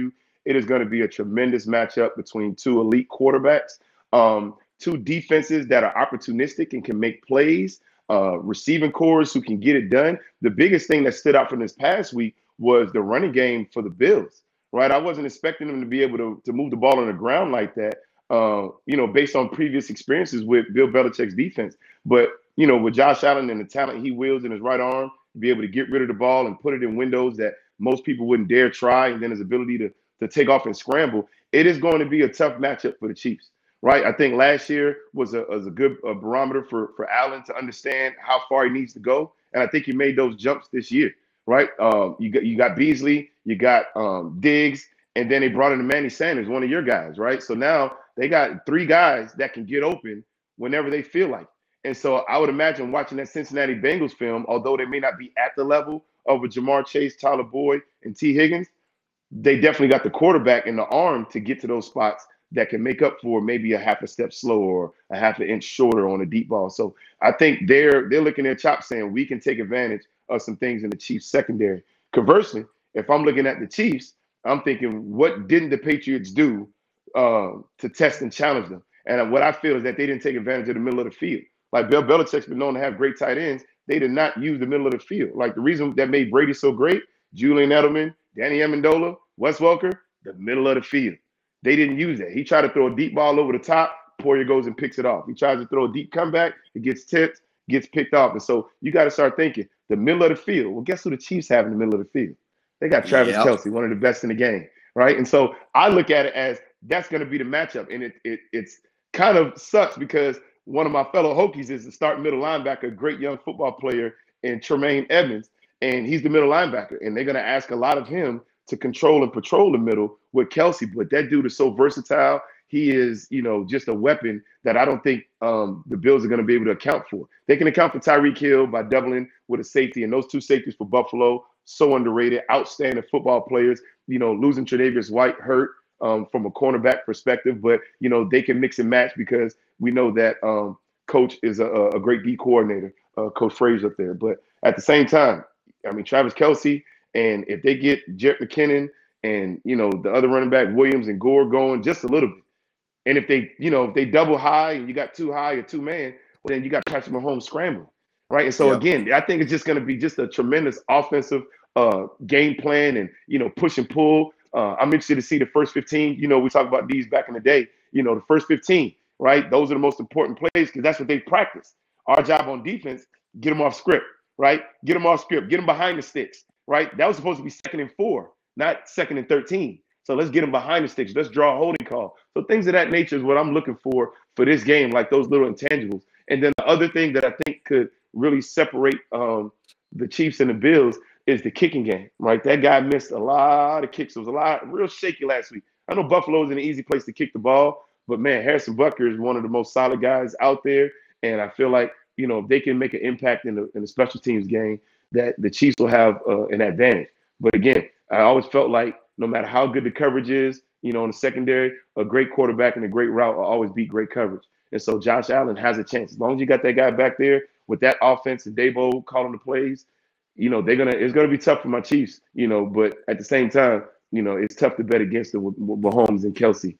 it is going to be a tremendous matchup between two elite quarterbacks, um, two defenses that are opportunistic and can make plays, uh, receiving cores who can get it done. The biggest thing that stood out from this past week was the running game for the Bills, right? I wasn't expecting them to be able to, to move the ball on the ground like that, uh, you know, based on previous experiences with Bill Belichick's defense. But, you know, with Josh Allen and the talent he wields in his right arm, to be able to get rid of the ball and put it in windows that most people wouldn't dare try, and then his ability to, to take off and scramble, it is going to be a tough matchup for the Chiefs, right? I think last year was a, was a good a barometer for, for Allen to understand how far he needs to go. And I think he made those jumps this year, right? Um, you got you got Beasley, you got um, Diggs, and then they brought in Manny Sanders, one of your guys, right? So now they got three guys that can get open whenever they feel like. And so I would imagine watching that Cincinnati Bengals film, although they may not be at the level of a Jamar Chase, Tyler Boyd, and T. Higgins, they definitely got the quarterback and the arm to get to those spots that can make up for maybe a half a step slower or a half an inch shorter on a deep ball. So I think they're they're looking at chops saying we can take advantage of some things in the Chiefs secondary. Conversely, if I'm looking at the Chiefs, I'm thinking, what didn't the Patriots do uh, to test and challenge them? And what I feel is that they didn't take advantage of the middle of the field. Like Bill Belichick's been known to have great tight ends. They did not use the middle of the field. Like the reason that made Brady so great, Julian Edelman, Danny Amendola, Wes Welker, the middle of the field. They didn't use that. He tried to throw a deep ball over the top. Poyer goes and picks it off. He tries to throw a deep comeback. It gets tipped, gets picked off. And so you got to start thinking the middle of the field. Well, guess who the Chiefs have in the middle of the field? They got Travis Yep. Kelce, one of the best in the game, right? And so I look at it as that's going to be the matchup. And it, it it's kind of sucks because one of my fellow Hokies is the starting middle linebacker, a great young football player in Tremaine Edmonds, and he's the middle linebacker. And they're going to ask a lot of him to control and patrol the middle with Kelce. But that dude is so versatile. He is, you know, just a weapon that I don't think um, the Bills are going to be able to account for. They can account for Tyreek Hill by doubling with a safety, and those two safeties for Buffalo, so underrated, outstanding football players. You know, losing Tre'Davious White hurt um, from a cornerback perspective, but, you know, they can mix and match because we know that um, Coach is a, a great D coordinator, uh, Coach Frazier up there. But at the same time, I mean, Travis Kelce, and if they get Jerick McKinnon and, you know, the other running back, Williams and Gore going just a little bit, and if they, you know, if they double high and you got two high or two man, well, then you got Patrick Mahomes scrambling, right? And so, Yep. again, I think it's just going to be just a tremendous offensive uh, game plan and, you know, push and pull. Uh, I'm interested to see the first fifteen. You know, we talked about these back in the day. You know, the first fifteen, right? Those are the most important plays because that's what they practice. Our job on defense, get them off script, right? Get them off script. Get them behind the sticks, right? That was supposed to be second and four, not second and thirteen. So let's get them behind the sticks. Let's draw a holding call. So things of that nature is what I'm looking for for this game, like those little intangibles. And then the other thing that I think could really separate um, the Chiefs and the Bills is the kicking game, right? That guy missed a lot of kicks. It was a lot, real shaky last week. I know Buffalo is an easy place to kick the ball, but man, Harrison Butker is one of the most solid guys out there. And I feel like, you know, if they can make an impact in the, in the special teams game, that the Chiefs will have uh, an advantage. But again, I always felt like no matter how good the coverage is, you know, in the secondary, a great quarterback and a great route will always beat great coverage. And so Josh Allen has a chance. As long as you got that guy back there with that offense and Dabo calling the plays, you know, they're gonna it's gonna be tough for my Chiefs, you know, but at the same time, you know, it's tough to bet against them with, with Mahomes and Kelce.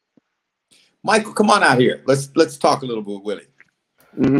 Michael, come on out here. Let's let's talk a little bit with Willie. Mm-hmm.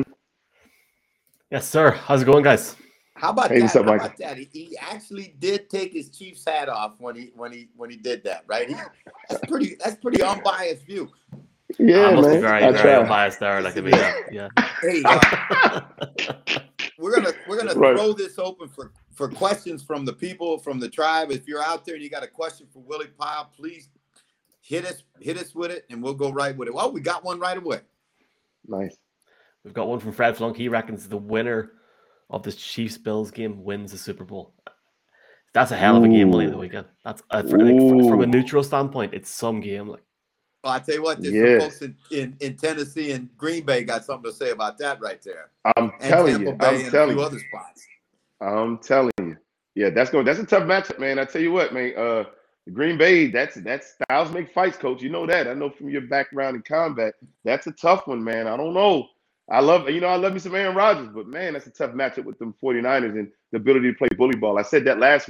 Yes, sir. How's it going, guys? How about Hey, that? what's up, How Michael? about that? He, he actually did take his Chiefs hat off when he when he when he did that, right? He, that's pretty that's pretty unbiased view. Yeah, I must man. be very, I very try. unbiased there. Like I mean, yeah. yeah. Hey, uh, we're gonna we're gonna Right. throw this open for for questions from the people from the tribe. If you're out there and you got a question for Willie Pyle, please hit us hit us with it, and we'll go right with it. Well, we got one right away. Nice. We've got one from Fred Flunk. He reckons the winner of this Chiefs Bills game wins the Super Bowl. That's a hell of a game money of the Ooh. weekend. That's uh, for, like, from, from a Ooh. neutral standpoint, it's some game. Like Well, I tell you what, there's Yes. some folks in, in, in Tennessee and Green Bay got something to say about that right there, I'm and telling Tampa you. Bay I'm and a telling few you. other spots. I'm telling you. Yeah, that's going. That's a tough matchup, man. I tell you what, man. Uh, Green Bay. That's that's styles make fights, coach. You know that. I know from your background in combat. That's a tough one, man. I don't know. I love, you know, I love me some Aaron Rodgers, but man, that's a tough matchup with them 49ers and the ability to play bully ball. I said that last week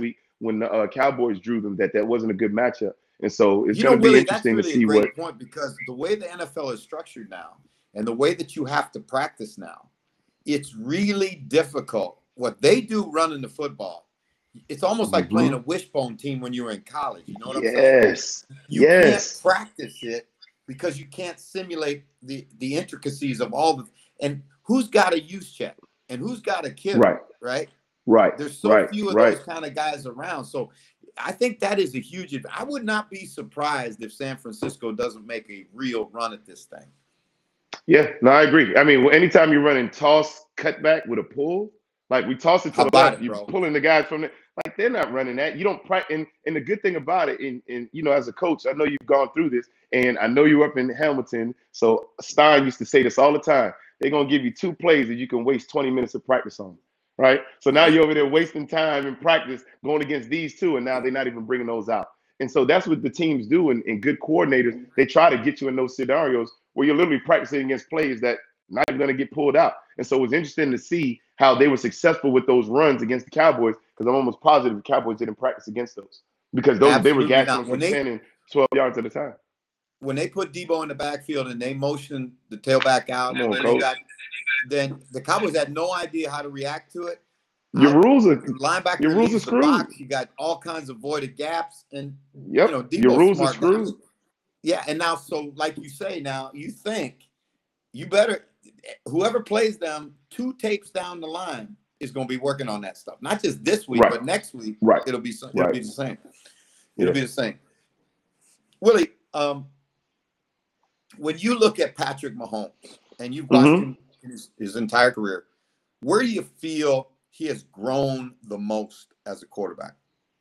when the uh, Cowboys drew them that that wasn't a good matchup. And so it's You going know, to be Willie, that's interesting really to see a great what. point, because the way the N F L is structured now and the way that you have to practice now, it's really difficult. What they do running the football, it's almost like Mm-hmm. playing a wishbone team when you were in college. You know what I'm saying? Yes. You Yes. can't practice it because you can't simulate the, the intricacies of all the – and who's got a use check and who's got a kid, Right. right? Right. There's so right. few of right. those kind of guys around. So I think that is a huge – I would not be surprised if San Francisco doesn't make a real run at this thing. Yeah, no, I agree. I mean, anytime you're running toss, cutback with a pull, like we toss it to How the about left, it, you're bro? pulling the guys from the like they're not running that. You don't practice. And, and the good thing about it, and, and you know, as a coach, I know you've gone through this, and I know you're up in Hamilton. So Stein used to say this all the time. They're gonna give you two plays that you can waste twenty minutes of practice on, right? So now you're over there wasting time in practice going against these two, and now they're not even bringing those out. And so that's what the teams do, and, and good coordinators, they try to get you in those scenarios where you're literally practicing against plays that not even going to get pulled out. And so it was interesting to see how they were successful with those runs against the Cowboys, because I'm almost positive the Cowboys didn't practice against those, because those they were Absolutely gassing not. them When from they- ten and twelve yards at a time. When they put Debo in the backfield and they motioned the tailback out, Come on, and coach. they got, then the Cowboys had no idea how to react to it. Your Out- rules are the linebacker your rules leaves are the screwed. box. You got all kinds of voided gaps, and Yep. you know Debo's Your rules are smart guy. screwed. Yeah, and now so like you say, now you think you better whoever plays them two tapes down the line is going to be working on that stuff. Not just this week, Right. but next week. Right. It'll be it'll Right. be the same. It'll Yeah. be the same. Willie, um, when you look at Patrick Mahomes and you've watched Mhm. him in his, his entire career, where do you feel he has grown the most as a quarterback?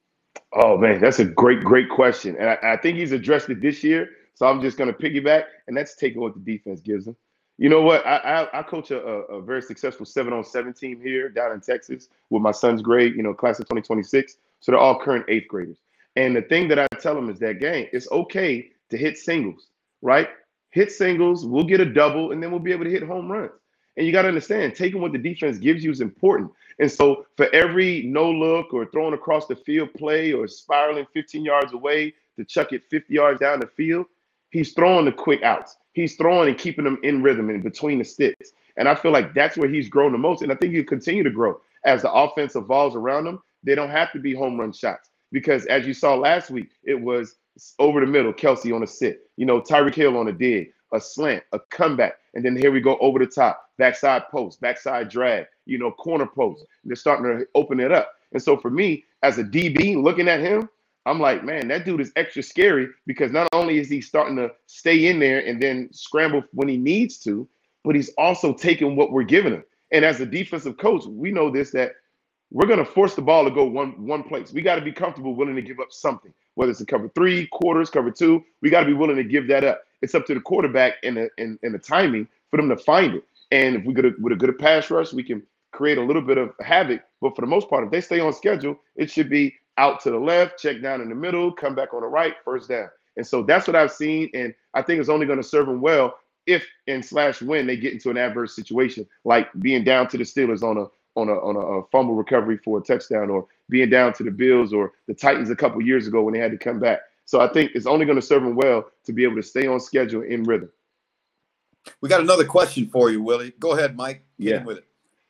Oh man, that's a great, great question, and I, I think he's addressed it this year. So I'm just going to piggyback, and that's taking what the defense gives him. You know what? I I, I coach a, a very successful seven on seven team here down in Texas with my son's grade, you know, class of twenty twenty-six. So they're all current eighth graders. And the thing that I tell them is that, gang, it's okay to hit singles, right? Hit singles, we'll get a double, and then we'll be able to hit home runs. And you got to understand, taking what the defense gives you is important. And so for every no look or throwing across the field play or spiraling fifteen yards away to chuck it fifty yards down the field, he's throwing the quick outs. He's throwing and keeping them in rhythm and between the sticks. And I feel like that's where he's grown the most. And I think he'll continue to grow as the offense evolves around him. They don't have to be home run shots, because as you saw last week, it was over the middle, Kelsey on a sit, you know, Tyreek Hill on a dig, a slant, a comeback. And then here we go over the top, backside post, backside drag, you know, corner post. They're starting to open it up. And so for me, as a D B looking at him, I'm like, man, that dude is extra scary, because not only is he starting to stay in there and then scramble when he needs to, but he's also taking what we're giving him. And as a defensive coach, we know this, that we're going to force the ball to go one one place. We got to be comfortable willing to give up something, whether it's a cover three, quarters, cover two. We got to be willing to give that up. It's up to the quarterback and the, and, and the timing for them to find it. And if we get a, with a good pass rush, we can create a little bit of havoc. But for the most part, if they stay on schedule, it should be out to the left, check down in the middle, come back on the right, first down. And so that's what I've seen. And I think it's only going to serve them well if and slash when they get into an adverse situation, like being down to the Steelers on a on a on a, a fumble recovery for a touchdown, or being down to the Bills or the Titans a couple years ago when they had to come back. So I think it's only going to serve them well to be able to stay on schedule in rhythm. We got another question for you, Willie. Go ahead, Mike. Get Yeah. him with it.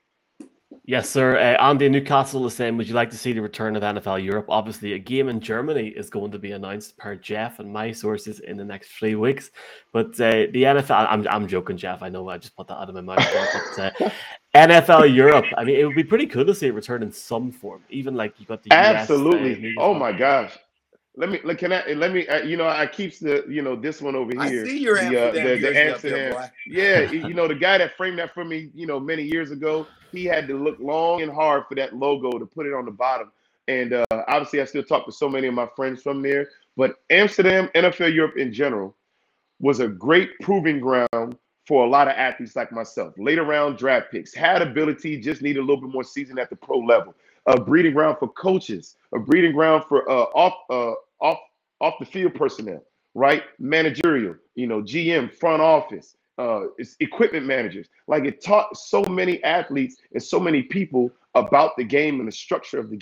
Yes, sir. Uh, Andy Newcastle is saying, would you like to see the return of N F L Europe? Obviously, a game in Germany is going to be announced per Jeff and my sources in the next three weeks. But uh, the N F L, I'm, I'm joking, Jeff. I know I just put that out of my mouth. There, but uh, N F L Europe, I mean, it would be pretty cool to see it return in some form. Even like you got the Absolutely. U S, uh, league as Oh well. my gosh. Let me let can I let me uh, you know I keeps the you know this one over I here. see your the, Amsterdam uh, the, the jersey up there, Amsterdam. boy. Yeah, you know the guy that framed that for me, you know, many years ago. He had to look long and hard for that logo to put it on the bottom. And uh, obviously, I still talk to so many of my friends from there. But Amsterdam, N F L Europe in general, was a great proving ground for a lot of athletes like myself. Later round draft picks, had ability, just needed a little bit more season at the pro level. A breeding ground for coaches, a breeding ground for uh, off uh, off off the field personnel, right? Managerial, you know, G M, front office, uh, it's equipment managers. Like it taught so many athletes and so many people about the game and the structure of the game.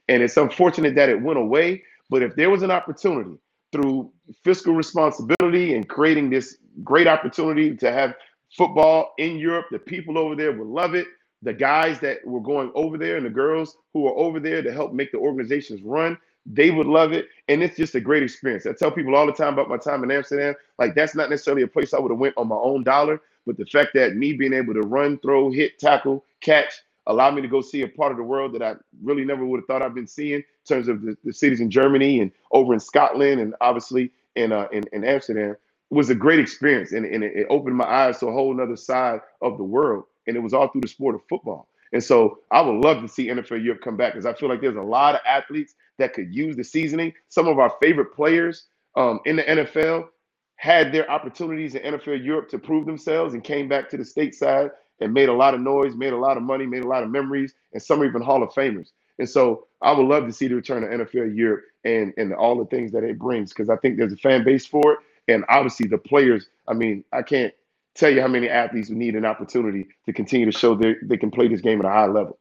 And it's unfortunate that it went away. But if there was an opportunity through fiscal responsibility and creating this great opportunity to have football in Europe, the people over there would love it. The guys that were going over there and the girls who are over there to help make the organizations run, they would love it. And it's just a great experience. I tell people all the time about my time in Amsterdam, like that's not necessarily a place I would have went on my own dollar, but the fact that me being able to run, throw, hit, tackle, catch, allowed me to go see a part of the world that I really never would have thought I've been seeing in terms of the, the cities in Germany and over in Scotland and obviously in uh, in, in Amsterdam was a great experience. And, and it, it opened my eyes to a whole other side of the world. And it was all through the sport of football. And so I would love to see N F L Europe come back because I feel like there's a lot of athletes that could use the seasoning. Some of our favorite players um, in the N F L had their opportunities in N F L Europe to prove themselves and came back to the stateside and made a lot of noise, made a lot of money, made a lot of memories, and some are even Hall of Famers. And so I would love to see the return of N F L Europe and, and all the things that it brings because I think there's a fan base for it. And obviously the players, I mean, I can't tell you how many athletes who need an opportunity to continue to show they, they can play this game at a high level.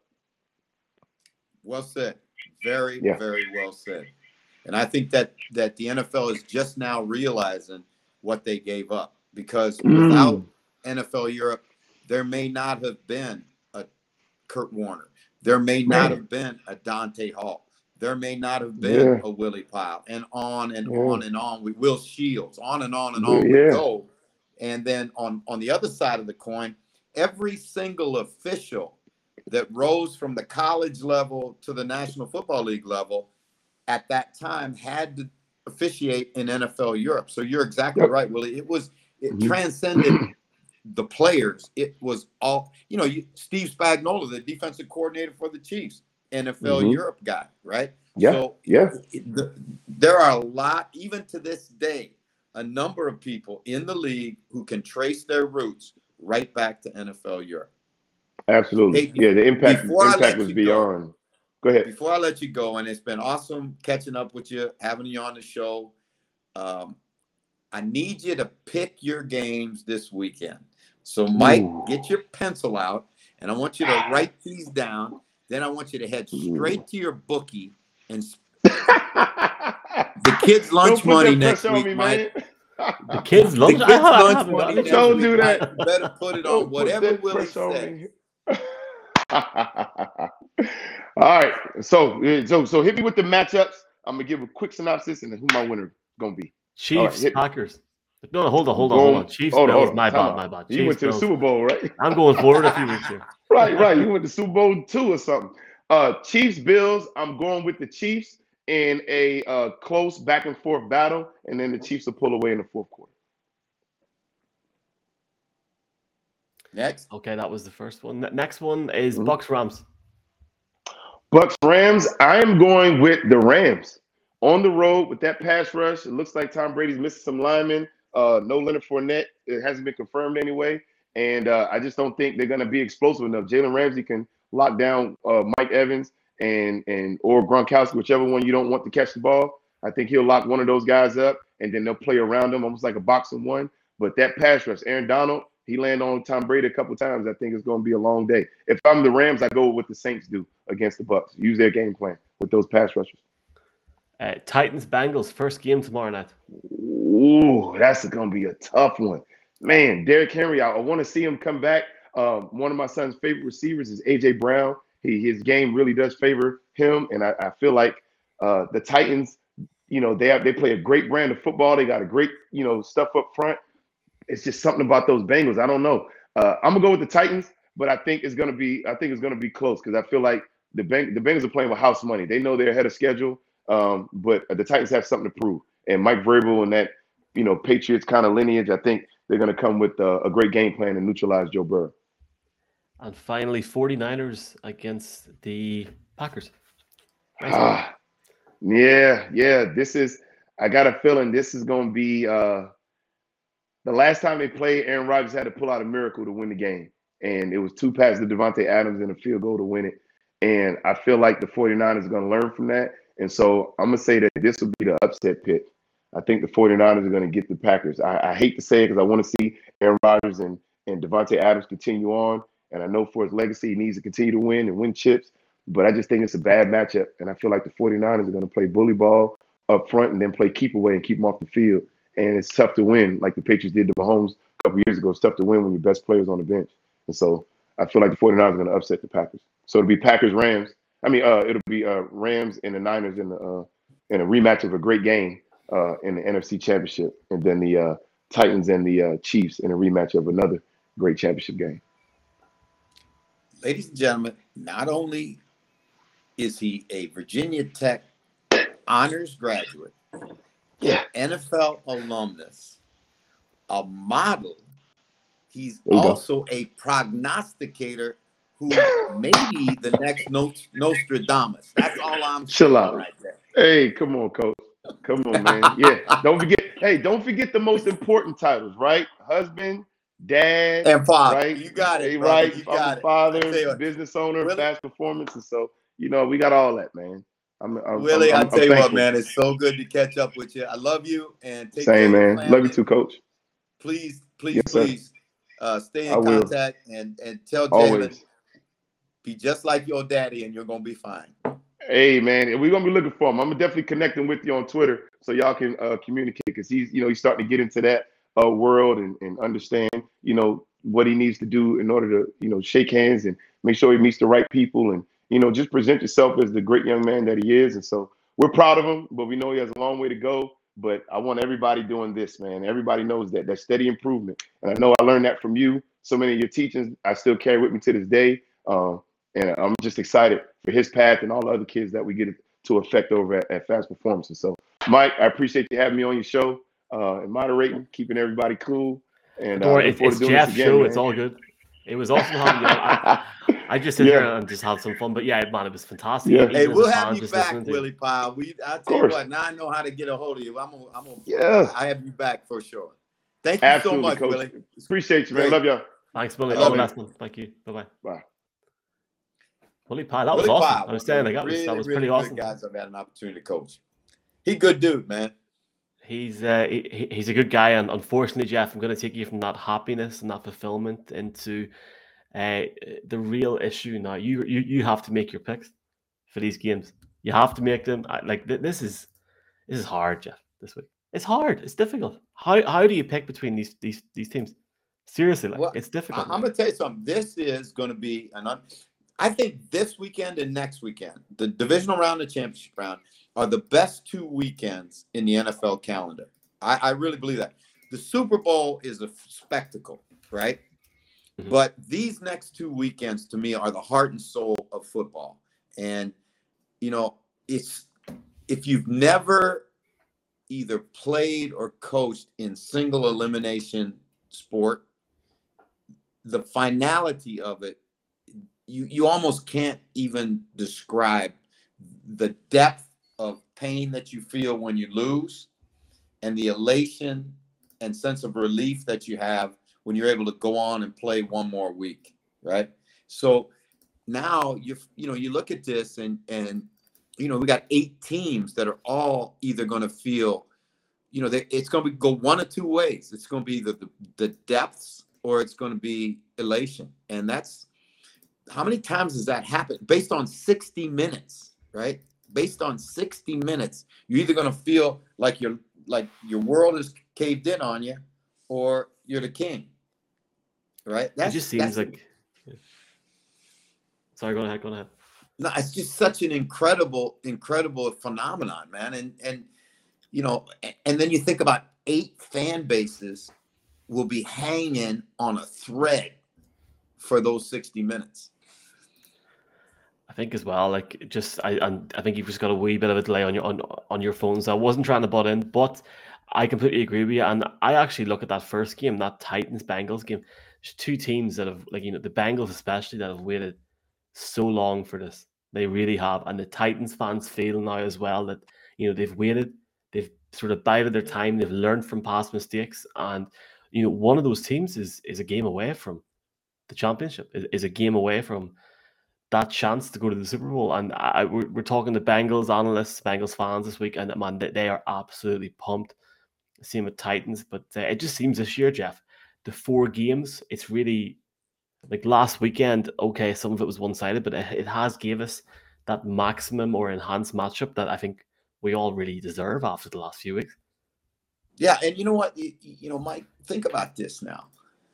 Well said. Very, Yeah. very well said. And I think that that the N F L is just now realizing what they gave up because Mm. without N F L Europe, there may not have been a Kurt Warner. There may not Man. have been a Dante Hall. There may not have been Yeah. a Willie Pyle, and on and Yeah. on and on. We Will Shields, on and on and on Yeah. we go. And then on, on the other side of the coin, every single official that rose from the college level to the National Football League level at that time had to officiate in N F L Europe. So you're exactly Yep. right, Willie. It was it Mhm. transcended the players. It was all, you know, you, Steve Spagnuolo, the defensive coordinator for the Chiefs, N F L Mhm. Europe guy, right? Yeah, So yeah. it- the, there are a lot, even to this day, a number of people in the league who can trace their roots right back to N F L Europe. Absolutely. Hey, Yeah, the impact before I impact let was you beyond. go, Go ahead. before I let you go, and it's been awesome catching up with you, having you on the show. Um, I need you to pick your games this weekend. So, Mike, Ooh. get your pencil out, and I want you to write these down. Then I want you to head straight to your bookie and s- the kids' Don't lunch put money that next pressure on week, me, Mike. man. The kids' The lunch. kids' I, ha- I lunch haven't got money any next Don't week, do Mike. that. You better put it on Don't put whatever that Willie pressure on says. me. All right. So, uh, so, so hit me with the matchups. I'm gonna give a quick synopsis and then who my winner gonna be. All right, Chiefs, hit me. Packers. No, no, hold on, I'm hold on, hold going. on. Chiefs, Hold on, Bills. hold on. My Time bad, out. my bad. You Chiefs, went to the Bills. Super Bowl, right? I'm going forward a few weeks here. Right, right. You went to Super Bowl two or something. Uh, Chiefs, Bills. I'm going with the Chiefs in a uh, close back and forth battle, and then the Chiefs will pull away in the fourth quarter. Next. Okay, that was the first one. Ne- Next one is Mhm. Bucks Rams. Bucks, Rams. I am going with the Rams on the road with that pass rush. It looks like Tom Brady's missing some linemen. Uh, no Leonard Fournette. It hasn't been confirmed anyway, and uh, I just don't think they're going to be explosive enough. Jalen Ramsey can lock down uh, Mike Evans and and or Gronkowski, whichever one you don't want to catch the ball. I think he'll lock one of those guys up, and then they'll play around them almost like a boxing one. But that pass rush, Aaron Donald, he landed on Tom Brady a couple times. I think it's going to be a long day. If I'm the Rams, I go with what the Saints do against the Bucks. Use their game plan with those pass rushers. Uh, Titans, Bengals. First game tomorrow night. Ooh, that's going to be a tough one. Man, Derrick Henry, I, I want to see him come back. Um, one of my son's favorite receivers is A J Brown. He, his game really does favor him, and I, I feel like uh, the Titans, you know, they have, they play a great brand of football. They got a great, you know, stuff up front. It's just something about those Bengals. I don't know. Uh, I'm gonna go with the Titans, but I think it's gonna be I think it's gonna be close because I feel like the Beng- the Bengals are playing with house money. They know they're ahead of schedule, um, but the Titans have something to prove. And Mike Vrabel and that you know Patriots kind of lineage, I think they're gonna come with uh, a great game plan and neutralize Joe Burrow. And finally, 49ers against the Packers. Nice one. Ah, yeah, yeah. This is I got a feeling this is gonna be. Uh, The last time they played, Aaron Rodgers had to pull out a miracle to win the game. And it was two passes to Devontae Adams and a field goal to win it. And I feel like the 49ers are going to learn from that. And so I'm going to say that this will be the upset pick. I think the 49ers are going to get the Packers. I, I hate to say it because I want to see Aaron Rodgers and, and Devontae Adams continue on. And I know for his legacy, he needs to continue to win and win chips. But I just think it's a bad matchup. And I feel like the 49ers are going to play bully ball up front and then play keep away and keep them off the field. And it's tough to win like the Patriots did to Mahomes a couple years ago. It's tough to win when your best player's on the bench. And so I feel like the 49ers are going to upset the Packers. So it'll be Packers-Rams. I mean, uh, it'll be uh, Rams and the Niners in the uh, in a rematch of a great game uh, in the N F C Championship. And then the uh, Titans and the uh, Chiefs in a rematch of another great championship game. Ladies and gentlemen, not only is he a Virginia Tech honors graduate, Yeah. N F L alumnus, a model, he's There you go. also a prognosticator who may be the next Nost- Nostradamus. That's all I'm Chill saying out. right there. Hey, come on, coach. Come on, man. Yeah. Don't forget. Hey, don't forget the most important titles, right? Husband, dad, And father, right? you got it, Hey, brother. right. You I'm got a it. I tell father, you what, business owner, Willie, fast performance, and so you know we got all that, man. I'm, I'm, Willie, I'm, I I'm, tell I'm you what, thankful. man, it's so good to catch up with you. I love you, and take Same, care of your man. Love you family. too, coach. Please, please, Yes, sir. please, uh, stay I in will. contact and and tell Jalen, Always. be just like your daddy, and you're gonna be fine. Hey, man, and we're gonna be looking for him. I'm definitely connecting with you on Twitter so y'all can uh, communicate because he's, you know, he's starting to get into that uh, world and, and understand, you know, what he needs to do in order to, you know, shake hands and make sure he meets the right people and, you know, just present yourself as the great young man that he is. And so we're proud of him, but we know he has a long way to go. But I want everybody doing this, man. Everybody knows that that steady improvement, and I know I learned that from you. So many of your teachings I still carry with me to this day. Um, And I'm just excited for his path and all the other kids that we get to affect over at, at Fast Performances. So, Mike, I appreciate you having me on your show uh, and moderating, keeping everybody cool. And Don't uh, worry, look it, forward it's to doing this Jeff's again, show. man. It's all good. It was awesome having you on. I, I just sit Yeah. here and just have some fun. But yeah, man, it was fantastic. Yeah. Even Hey, as a we'll fan, have you just back, listening to Willie Pyle. We, I Of tell you course. what, now I know how to get a hold of you. I'm gonna, I'm gonna, Yeah. I have you back for sure. Thank you Absolutely, so much, Coach. Willie. Appreciate you, man. Great. Love y'all. Thanks, Billy. I All love the you. best, man. Thank you. Bye bye. Bye. Willie Pye, that was Willie awesome. Pyle, I was one saying of like the that was that really, was really pretty good awesome. guys I've had an opportunity to coach. He good dude, man. He's uh, he, he's a good guy, and unfortunately, Jeff, I'm going to take you from that happiness and that fulfillment into uh, the real issue now. You you you have to make your picks for these games. You have to make them. I- Like th- this is this is hard, Jeff. This week, it's hard. It's difficult. How how do you pick between these these these teams? Seriously, like Well, it's I, difficult. I'm gonna tell you something. This is going to be an. Un- I think this weekend and next weekend, the divisional round and championship round, are the best two weekends in the N F L calendar. I, I really believe that. The Super Bowl is a spectacle, right? Mhm. But these next two weekends, to me, are the heart and soul of football. And you know, it's if you've never either played or coached in single elimination sport, the finality of it, you you almost can't even describe the depth of pain that you feel when you lose and the elation and sense of relief that you have when you're able to go on and play one more week, right? So now you you know you look at this and and you know we got eight teams that are all either going to feel, you know, they, it's going to be, go one of two ways. It's going to be the, the the depths or it's going to be elation, and that's how many times has that happened? Based on sixty minutes, right? Based on sixty minutes, you're either going to feel like you're like your world is caved in on you, or you're the king, right? It That's just seems that's like. Yeah. Sorry, go ahead. Go ahead. no, it's just such an incredible, incredible phenomenon, man. And and you know, and then you think about eight fan bases will be hanging on a thread for those sixty minutes. I think as well, like just I and I think you've just got a wee bit of a delay on your on on your phones. I wasn't trying to butt in, but I completely agree with you. And I actually look at that first game, that Titans Bengals game. There's two teams that have, like, you know, the Bengals especially, that have waited so long for this. They really have, and the Titans fans feel now as well that, you know, they've waited, they've sort of bided their time, they've learned from past mistakes, and you know, one of those teams is is a game away from the championship, is, is a game away from that chance to go to the Super Bowl. And I, we're, we're talking to Bengals analysts, Bengals fans this week, and man, they, they are absolutely pumped. Same with Titans, but uh, it just seems this year, Jeff, the four games, it's really Like last weekend, okay, some of it was one-sided, but it, it has gave us that maximum or enhanced matchup that I think we all really deserve after the last few weeks. Yeah, and you know what? You, you know, Mike, think about this now.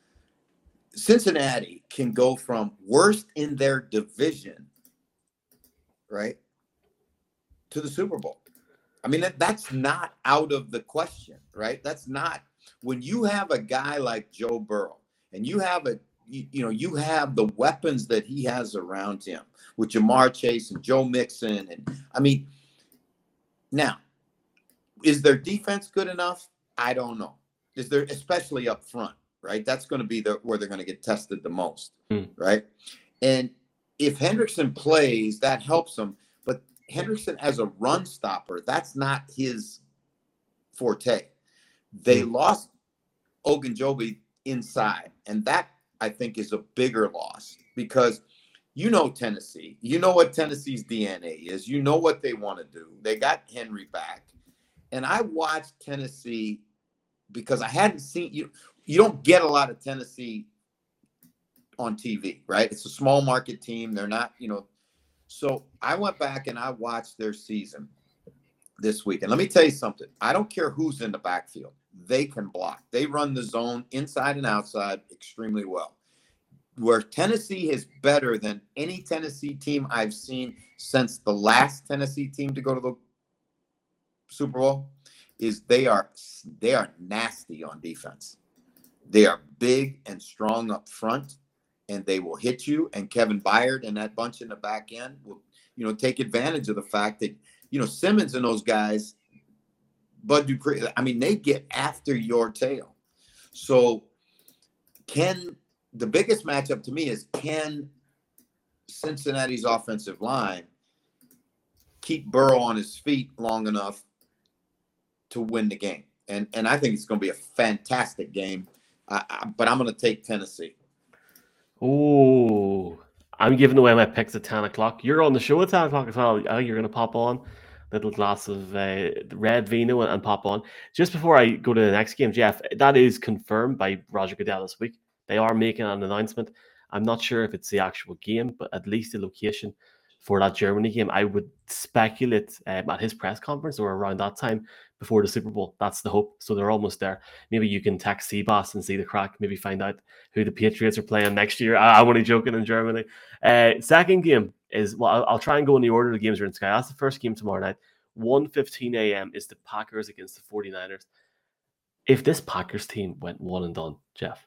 Cincinnati can go from worst in their division, right, to the Super Bowl. I mean, that, that's not out of the question, right? That's not when you have a guy like Joe Burrow and you have a, you, you know, you have the weapons that he has around him with Jamar Chase and Joe Mixon. And I mean, now, is their defense good enough? I don't know. Is there, especially up front, right? That's going to be the, where they're going to get tested the most, Hmm. right? And if Hendrickson plays, that helps them. But Hendrickson as a run stopper, that's not his forte. They Hmm. lost Ogunjobi inside, and that, I think, is a bigger loss because you know Tennessee. You know what Tennessee's D N A is. You know what they want to do. They got Henry back. And I watched Tennessee because I hadn't seen you. You don't get a lot of Tennessee on T V, right? It's a small market team. They're not, you know. So I went back and I watched their season this week. And let me tell you something. I don't care who's in the backfield. They can block. They run the zone inside and outside extremely well. Where Tennessee is better than any Tennessee team I've seen since the last Tennessee team to go to the Super Bowl is they are they are nasty on defense. They are big and strong up front, and they will hit you. And Kevin Byard and that bunch in the back end will, you know, take advantage of the fact that, you know, Simmons and those guys, Bud Dupree, I mean, they get after your tail. So can the biggest matchup to me is can Cincinnati's offensive line keep Burrow on his feet long enough to win the game? And and I think it's going to be a fantastic game. I, I, but I'm going to take Tennessee. Oh, I'm giving away my picks at ten o'clock. You're on the show at ten o'clock as well. I think you're going to pop on little glass of uh, red vino and, and pop on. Just before I go to the next game, Jeff, that is confirmed by Roger Goodell this week. They are making an announcement. I'm not sure if it's the actual game, but at least the location for that Germany game. I would speculate um, at his press conference or around that time before the Super Bowl. That's the hope. So they're almost there. Maybe you can text Seabass and see the crack. Maybe find out who the Patriots are playing next year. I, I'm only joking in Germany. Uh, second game is, well, I'll, I'll try and go in the order the games are in Sky. That's the first game tomorrow night. one fifteen a.m. is the Packers against the 49ers. If this Packers team went one and done, Jeff,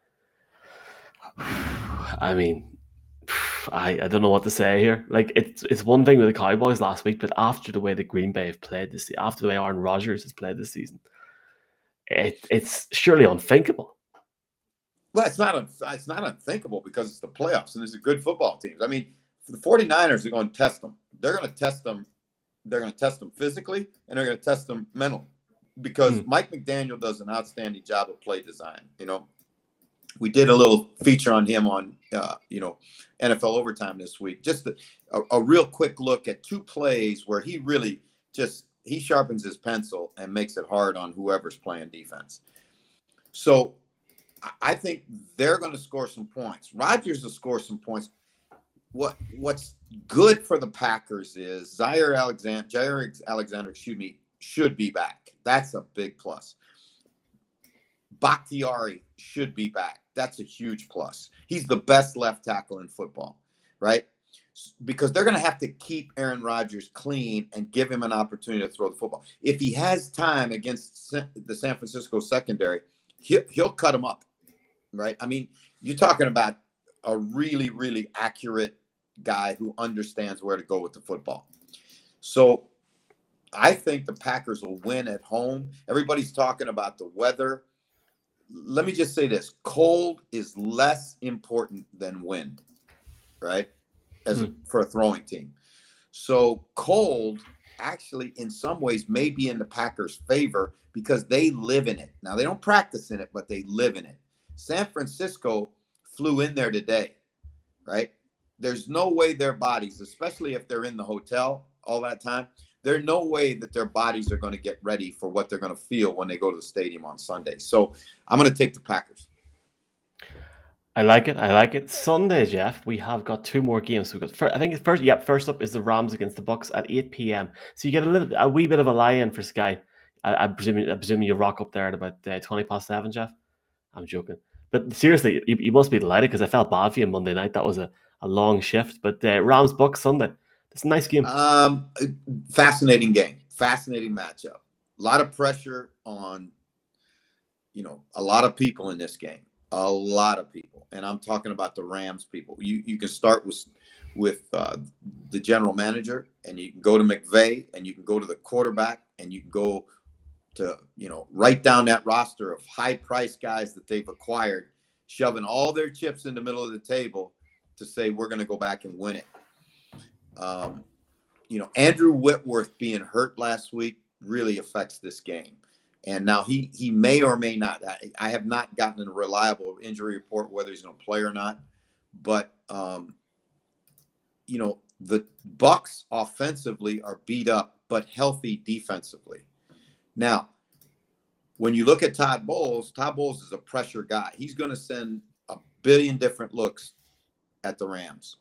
I mean, I, I don't know what to say here. Like, it's it's one thing with the Cowboys last week, but after the way the Green Bay have played this, after the way Aaron Rodgers has played this season, it, it's surely unthinkable. Well, it's not un- it's not unthinkable because it's the playoffs and these are good football teams. I mean, the 49ers are going to test them. They're going to test them. They're going to test them physically and they're going to test them mentally because Hmm. Mike McDaniel does an outstanding job of play design. You know, we did a little feature on him on, uh, you know, N F L Overtime this week. Just a, a, a real quick look at two plays where he really just, he sharpens his pencil and makes it hard on whoever's playing defense. So I- I think they're going to score some points. Rodgers will score some points. What What's good for the Packers is Zaire Alexander, Jair Alexander, excuse me, should be back. That's a big plus. Bakhtiari should be back. That's a huge plus. He's the best left tackle in football, right? Because they're going to have to keep Aaron Rodgers clean and give him an opportunity to throw the football. If he has time against the San Francisco secondary, he'll, he'll cut him up, right? I mean, you're talking about a really, really accurate guy who understands where to go with the football. So I think the Packers will win at home. Everybody's talking about the weather. Let me just say this. Cold is less important than wind, right? As a, for a throwing team. So cold actually in some ways may be in the Packers' favor because they live in it. Now they don't practice in it, but they live in it. San Francisco flew in there today, right? There's no way their bodies, especially if they're in the hotel all that time, there's no way that their bodies are going to get ready for what they're going to feel when they go to the stadium on Sunday. So I'm going to take the Packers. I like it. I like it. Sunday, Jeff, we have got two more games. We've got, fir- I think it's first. Yep, first up is the Rams against the Bucks at eight p.m. So you get a little, a wee bit of a lie-in for Sky. I, I presume, I presume you rock up there at about uh, twenty past seven, Jeff. I'm joking, but seriously, you, you must be delighted because I felt bad for you Monday night. That was a, a long shift. But uh, Rams Bucks Sunday. It's a nice game. Um, fascinating game, fascinating matchup. A lot of pressure on, you know, a lot of people in this game. A lot of people, and I'm talking about the Rams people. You you can start with with uh, the general manager, and you can go to McVay, and you can go to the quarterback, and you can go to, you know, write down that roster of high-priced guys that they've acquired, shoving all their chips in the middle of the table to say we're going to go back and win it. Um, you know, Andrew Whitworth being hurt last week really affects this game. And now he he may or may not. I, I have not gotten a reliable injury report whether he's going to play or not. But um, you know, the Bucks offensively are beat up, but healthy defensively. Now, when you look at Todd Bowles, Todd Bowles is a pressure guy. He's going to send a billion different looks at the Rams.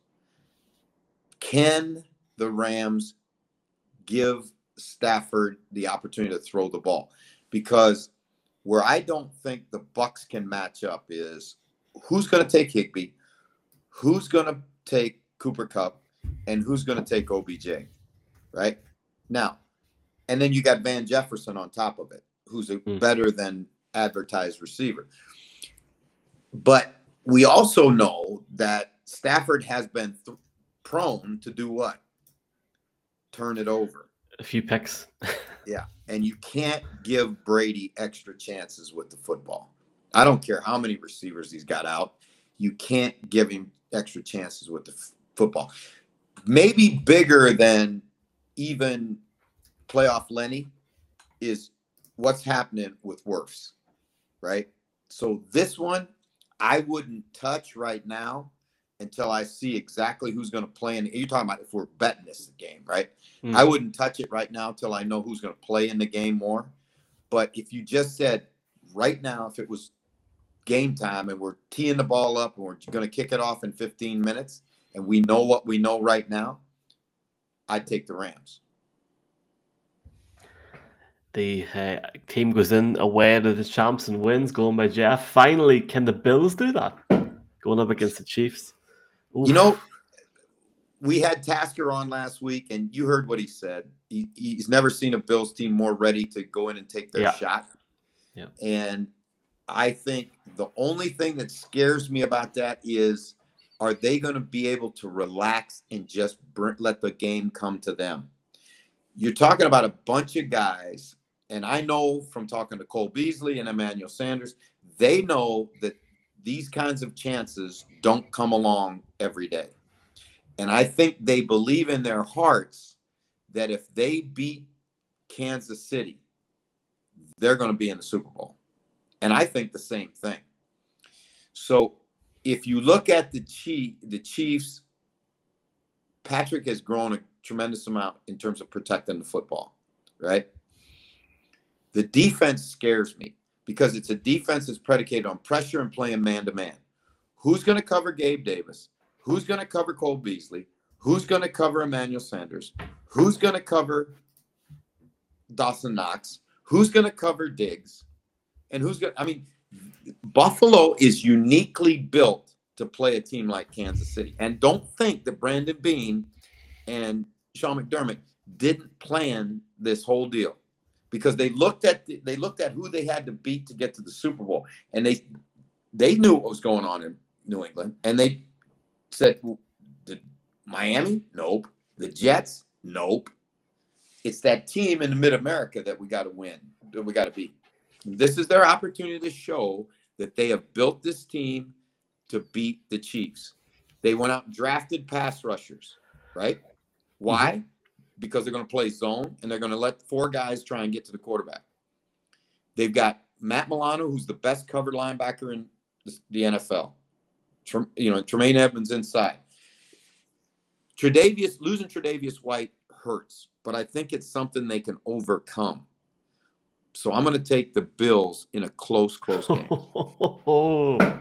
Can the Rams give Stafford the opportunity to throw the ball? Because where I don't think the Bucks can match up is who's going to take Higbee, who's going to take Cooper Kupp, and who's going to take O B J, right? Now, and then you got Van Jefferson on top of it, who's a Mm. better than advertised receiver. But we also know that Stafford has been th- prone to do what? Turn it over. A few picks. Yeah. And you can't give Brady extra chances with the football. I don't care how many receivers he's got out. You can't give him extra chances with the f- football. Maybe bigger than even playoff Lenny is what's happening with Wirfs, right? So this one, I wouldn't touch right now until I see exactly who's going to play. And you're talking about if we're betting this game, right? Mm. I wouldn't touch it right now till I know who's going to play in the game more. But if you just said right now, if it was game time and we're teeing the ball up and we're going to kick it off in fifteen minutes and we know what we know right now, I'd take the Rams. The uh, team goes in away to the champs and wins, going by Jeff. Finally, can the Bills do that? Going up against the Chiefs. Oof. You know, we had Tasker on last week, and you heard what he said. He, he's never seen a Bills team more ready to go in and take their Yeah. shot. Yeah. And I think the only thing that scares me about that is, are they going to be able to relax and just br- let the game come to them? You're talking about a bunch of guys, and I know from talking to Cole Beasley and Emmanuel Sanders, they know that these kinds of chances don't come along every day. And I think they believe in their hearts that if they beat Kansas City, they're going to be in the Super Bowl. And I think the same thing. So if you look at the Chief, the Chiefs, Patrick has grown a tremendous amount in terms of protecting the football, right? The defense scares me because it's a defense that's predicated on pressure and playing man-to-man. Who's going to cover Gabe Davis? Who's going to cover Cole Beasley? Who's going to cover Emmanuel Sanders? Who's going to cover Dawson Knox? Who's going to cover Diggs? And who's going to, I mean, Buffalo is uniquely built to play a team like Kansas City. And don't think that Brandon Beane and Sean McDermott didn't plan this whole deal, because they looked at the, they looked at who they had to beat to get to the Super Bowl, and they they knew what was going on in New England, and they said, the Miami, nope. The Jets, nope. It's that team in the Mid-America that we got to win, that we got to beat. This is their opportunity to show that they have built this team to beat the Chiefs. They went out and drafted pass rushers, right? Why? Mm-hmm. Because they're going to play zone, and they're going to let four guys try and get to the quarterback. They've got Matt Milano, who's the best covered linebacker in the N F L. You know, Tremaine Edmonds inside. Tre'Davious, losing Tre'Davious White hurts, but I think it's something they can overcome. So I'm going to take the Bills in a close, close game.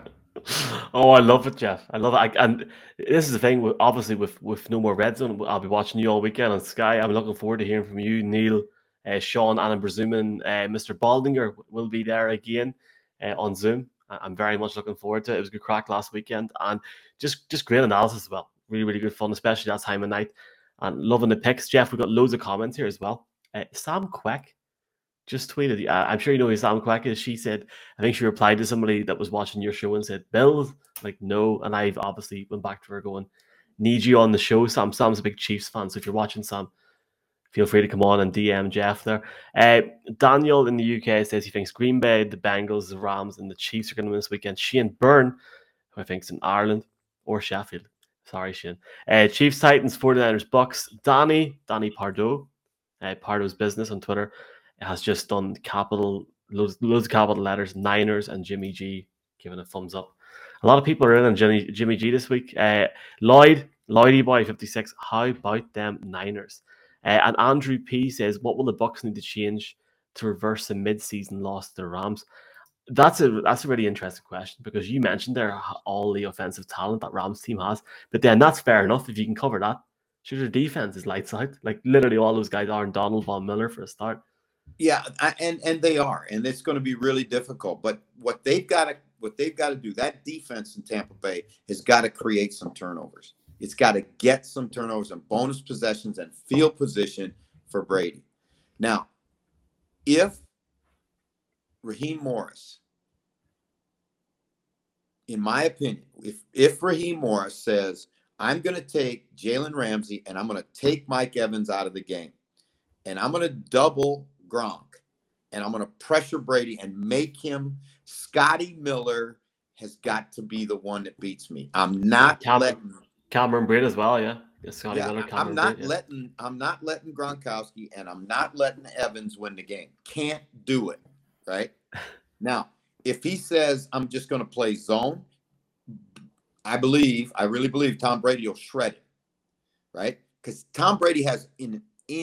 Oh, I love it, Jeff. I love it. I, and this is the thing. With, obviously, with with no more Red Zone, I'll be watching you all weekend on Sky. I'm looking forward to hearing from you, Neil, uh, Sean, and I'm presuming uh, Mister Baldinger will be there again uh, on Zoom. I- I'm very much looking forward to it. It was a good crack last weekend, and just just great analysis as well. Really, really good fun, especially that time of night. And loving the picks, Jeff. We've got loads of comments here as well. Uh, Sam Queck just tweeted. Uh, I'm sure you know who Sam Queck is. She said, I think she replied to somebody that was watching your show and said, Bills? Like, no. And I've obviously went back to her going, need you on the show, Sam. Sam's a big Chiefs fan. So if you're watching, Sam, feel free to come on and D M Jeff there. Uh, Daniel in the U K says he thinks Green Bay, the Bengals, the Rams, and the Chiefs are going to win this weekend. Shane Byrne, who I think is in Ireland or Sheffield. Sorry, Shane. Uh, Chiefs, Titans, forty-niners, Bucks. Danny, Danny Pardo, uh, Pardo's Business on Twitter, has just done capital, loads, loads of capital letters, Niners and Jimmy G, giving a thumbs up. A lot of people are in on Jimmy, Jimmy G this week. Uh, Lloyd, Lloydie Boy fifty-six, how about them Niners? Uh, and Andrew P says, what will the Bucks need to change to reverse the mid-season loss to the Rams? That's a that's a really interesting question, because you mentioned there all the offensive talent that Rams team has, but then that's fair enough if you can cover that. Sure, their defense is lights out. Like literally all those guys are Donald Von Miller for a start. Yeah, I, and and they are, and it's going to be really difficult. But what they've got to what they've got to do, that defense in Tampa Bay has got to create some turnovers. It's got to get some turnovers and bonus possessions and field position for Brady. Now, if Raheem Morris, in my opinion, if if Raheem Morris says, I'm going to take Jalen Ramsey and I'm going to take Mike Evans out of the game, and I'm going to double Gronk, and I'm going to pressure Brady and make him, Scotty Miller has got to be the one that beats me. I'm not Cameron, letting Cameron Braid as well, yeah. yeah Scotty yeah, Miller, Cameron I'm not Braid, yeah. letting I'm not letting Gronkowski and I'm not letting Evans win the game. Can't do it, right? Now, if he says I'm just going to play zone, I believe, I really believe Tom Brady will shred it, right? Because Tom Brady has an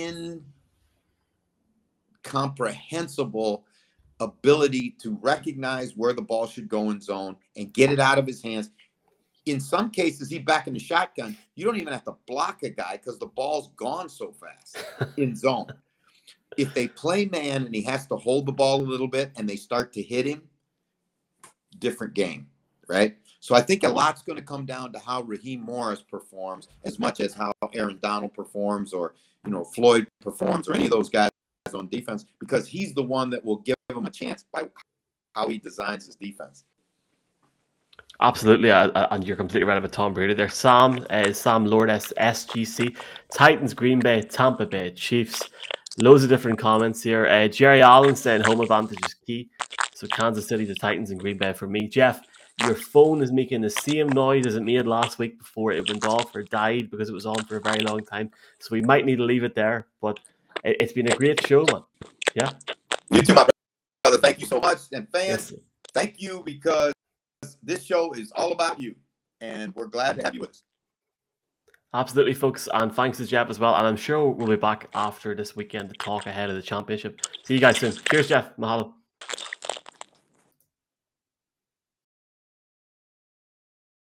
incomprehensible ability to recognize where the ball should go in zone and get it out of his hands. In some cases, he's back in the shotgun. You don't even have to block a guy because the ball's gone so fast in zone. If they play man and he has to hold the ball a little bit and they start to hit him, different game, right? So I think a lot's going to come down to how Raheem Morris performs as much as how Aaron Donald performs, or, you know, Floyd performs, or any of those guys on defense, because he's the one that will give him a chance by how he designs his defense. Absolutely, uh, and you're completely right about Tom Brady there. Sam, uh, Sam Lord S G C, Titans, Green Bay, Tampa Bay, Chiefs. Loads of different comments here. Uh, Jerry Allen saying home advantage is key. So Kansas City, the Titans, and Green Bay for me. Jeff, your phone is making the same noise as it made last week before it went off or died because it was on for a very long time. So we might need to leave it there. But it, it's been a great show, man. Yeah. You too, my brother. Thank you so much. And fans, Yes. thank you, because this show is all about you. And we're glad to have you with us. Absolutely, folks. And thanks to Jeff as well. And I'm sure we'll be back after this weekend to talk ahead of the championship. See you guys soon. Cheers, Jeff. Mahalo.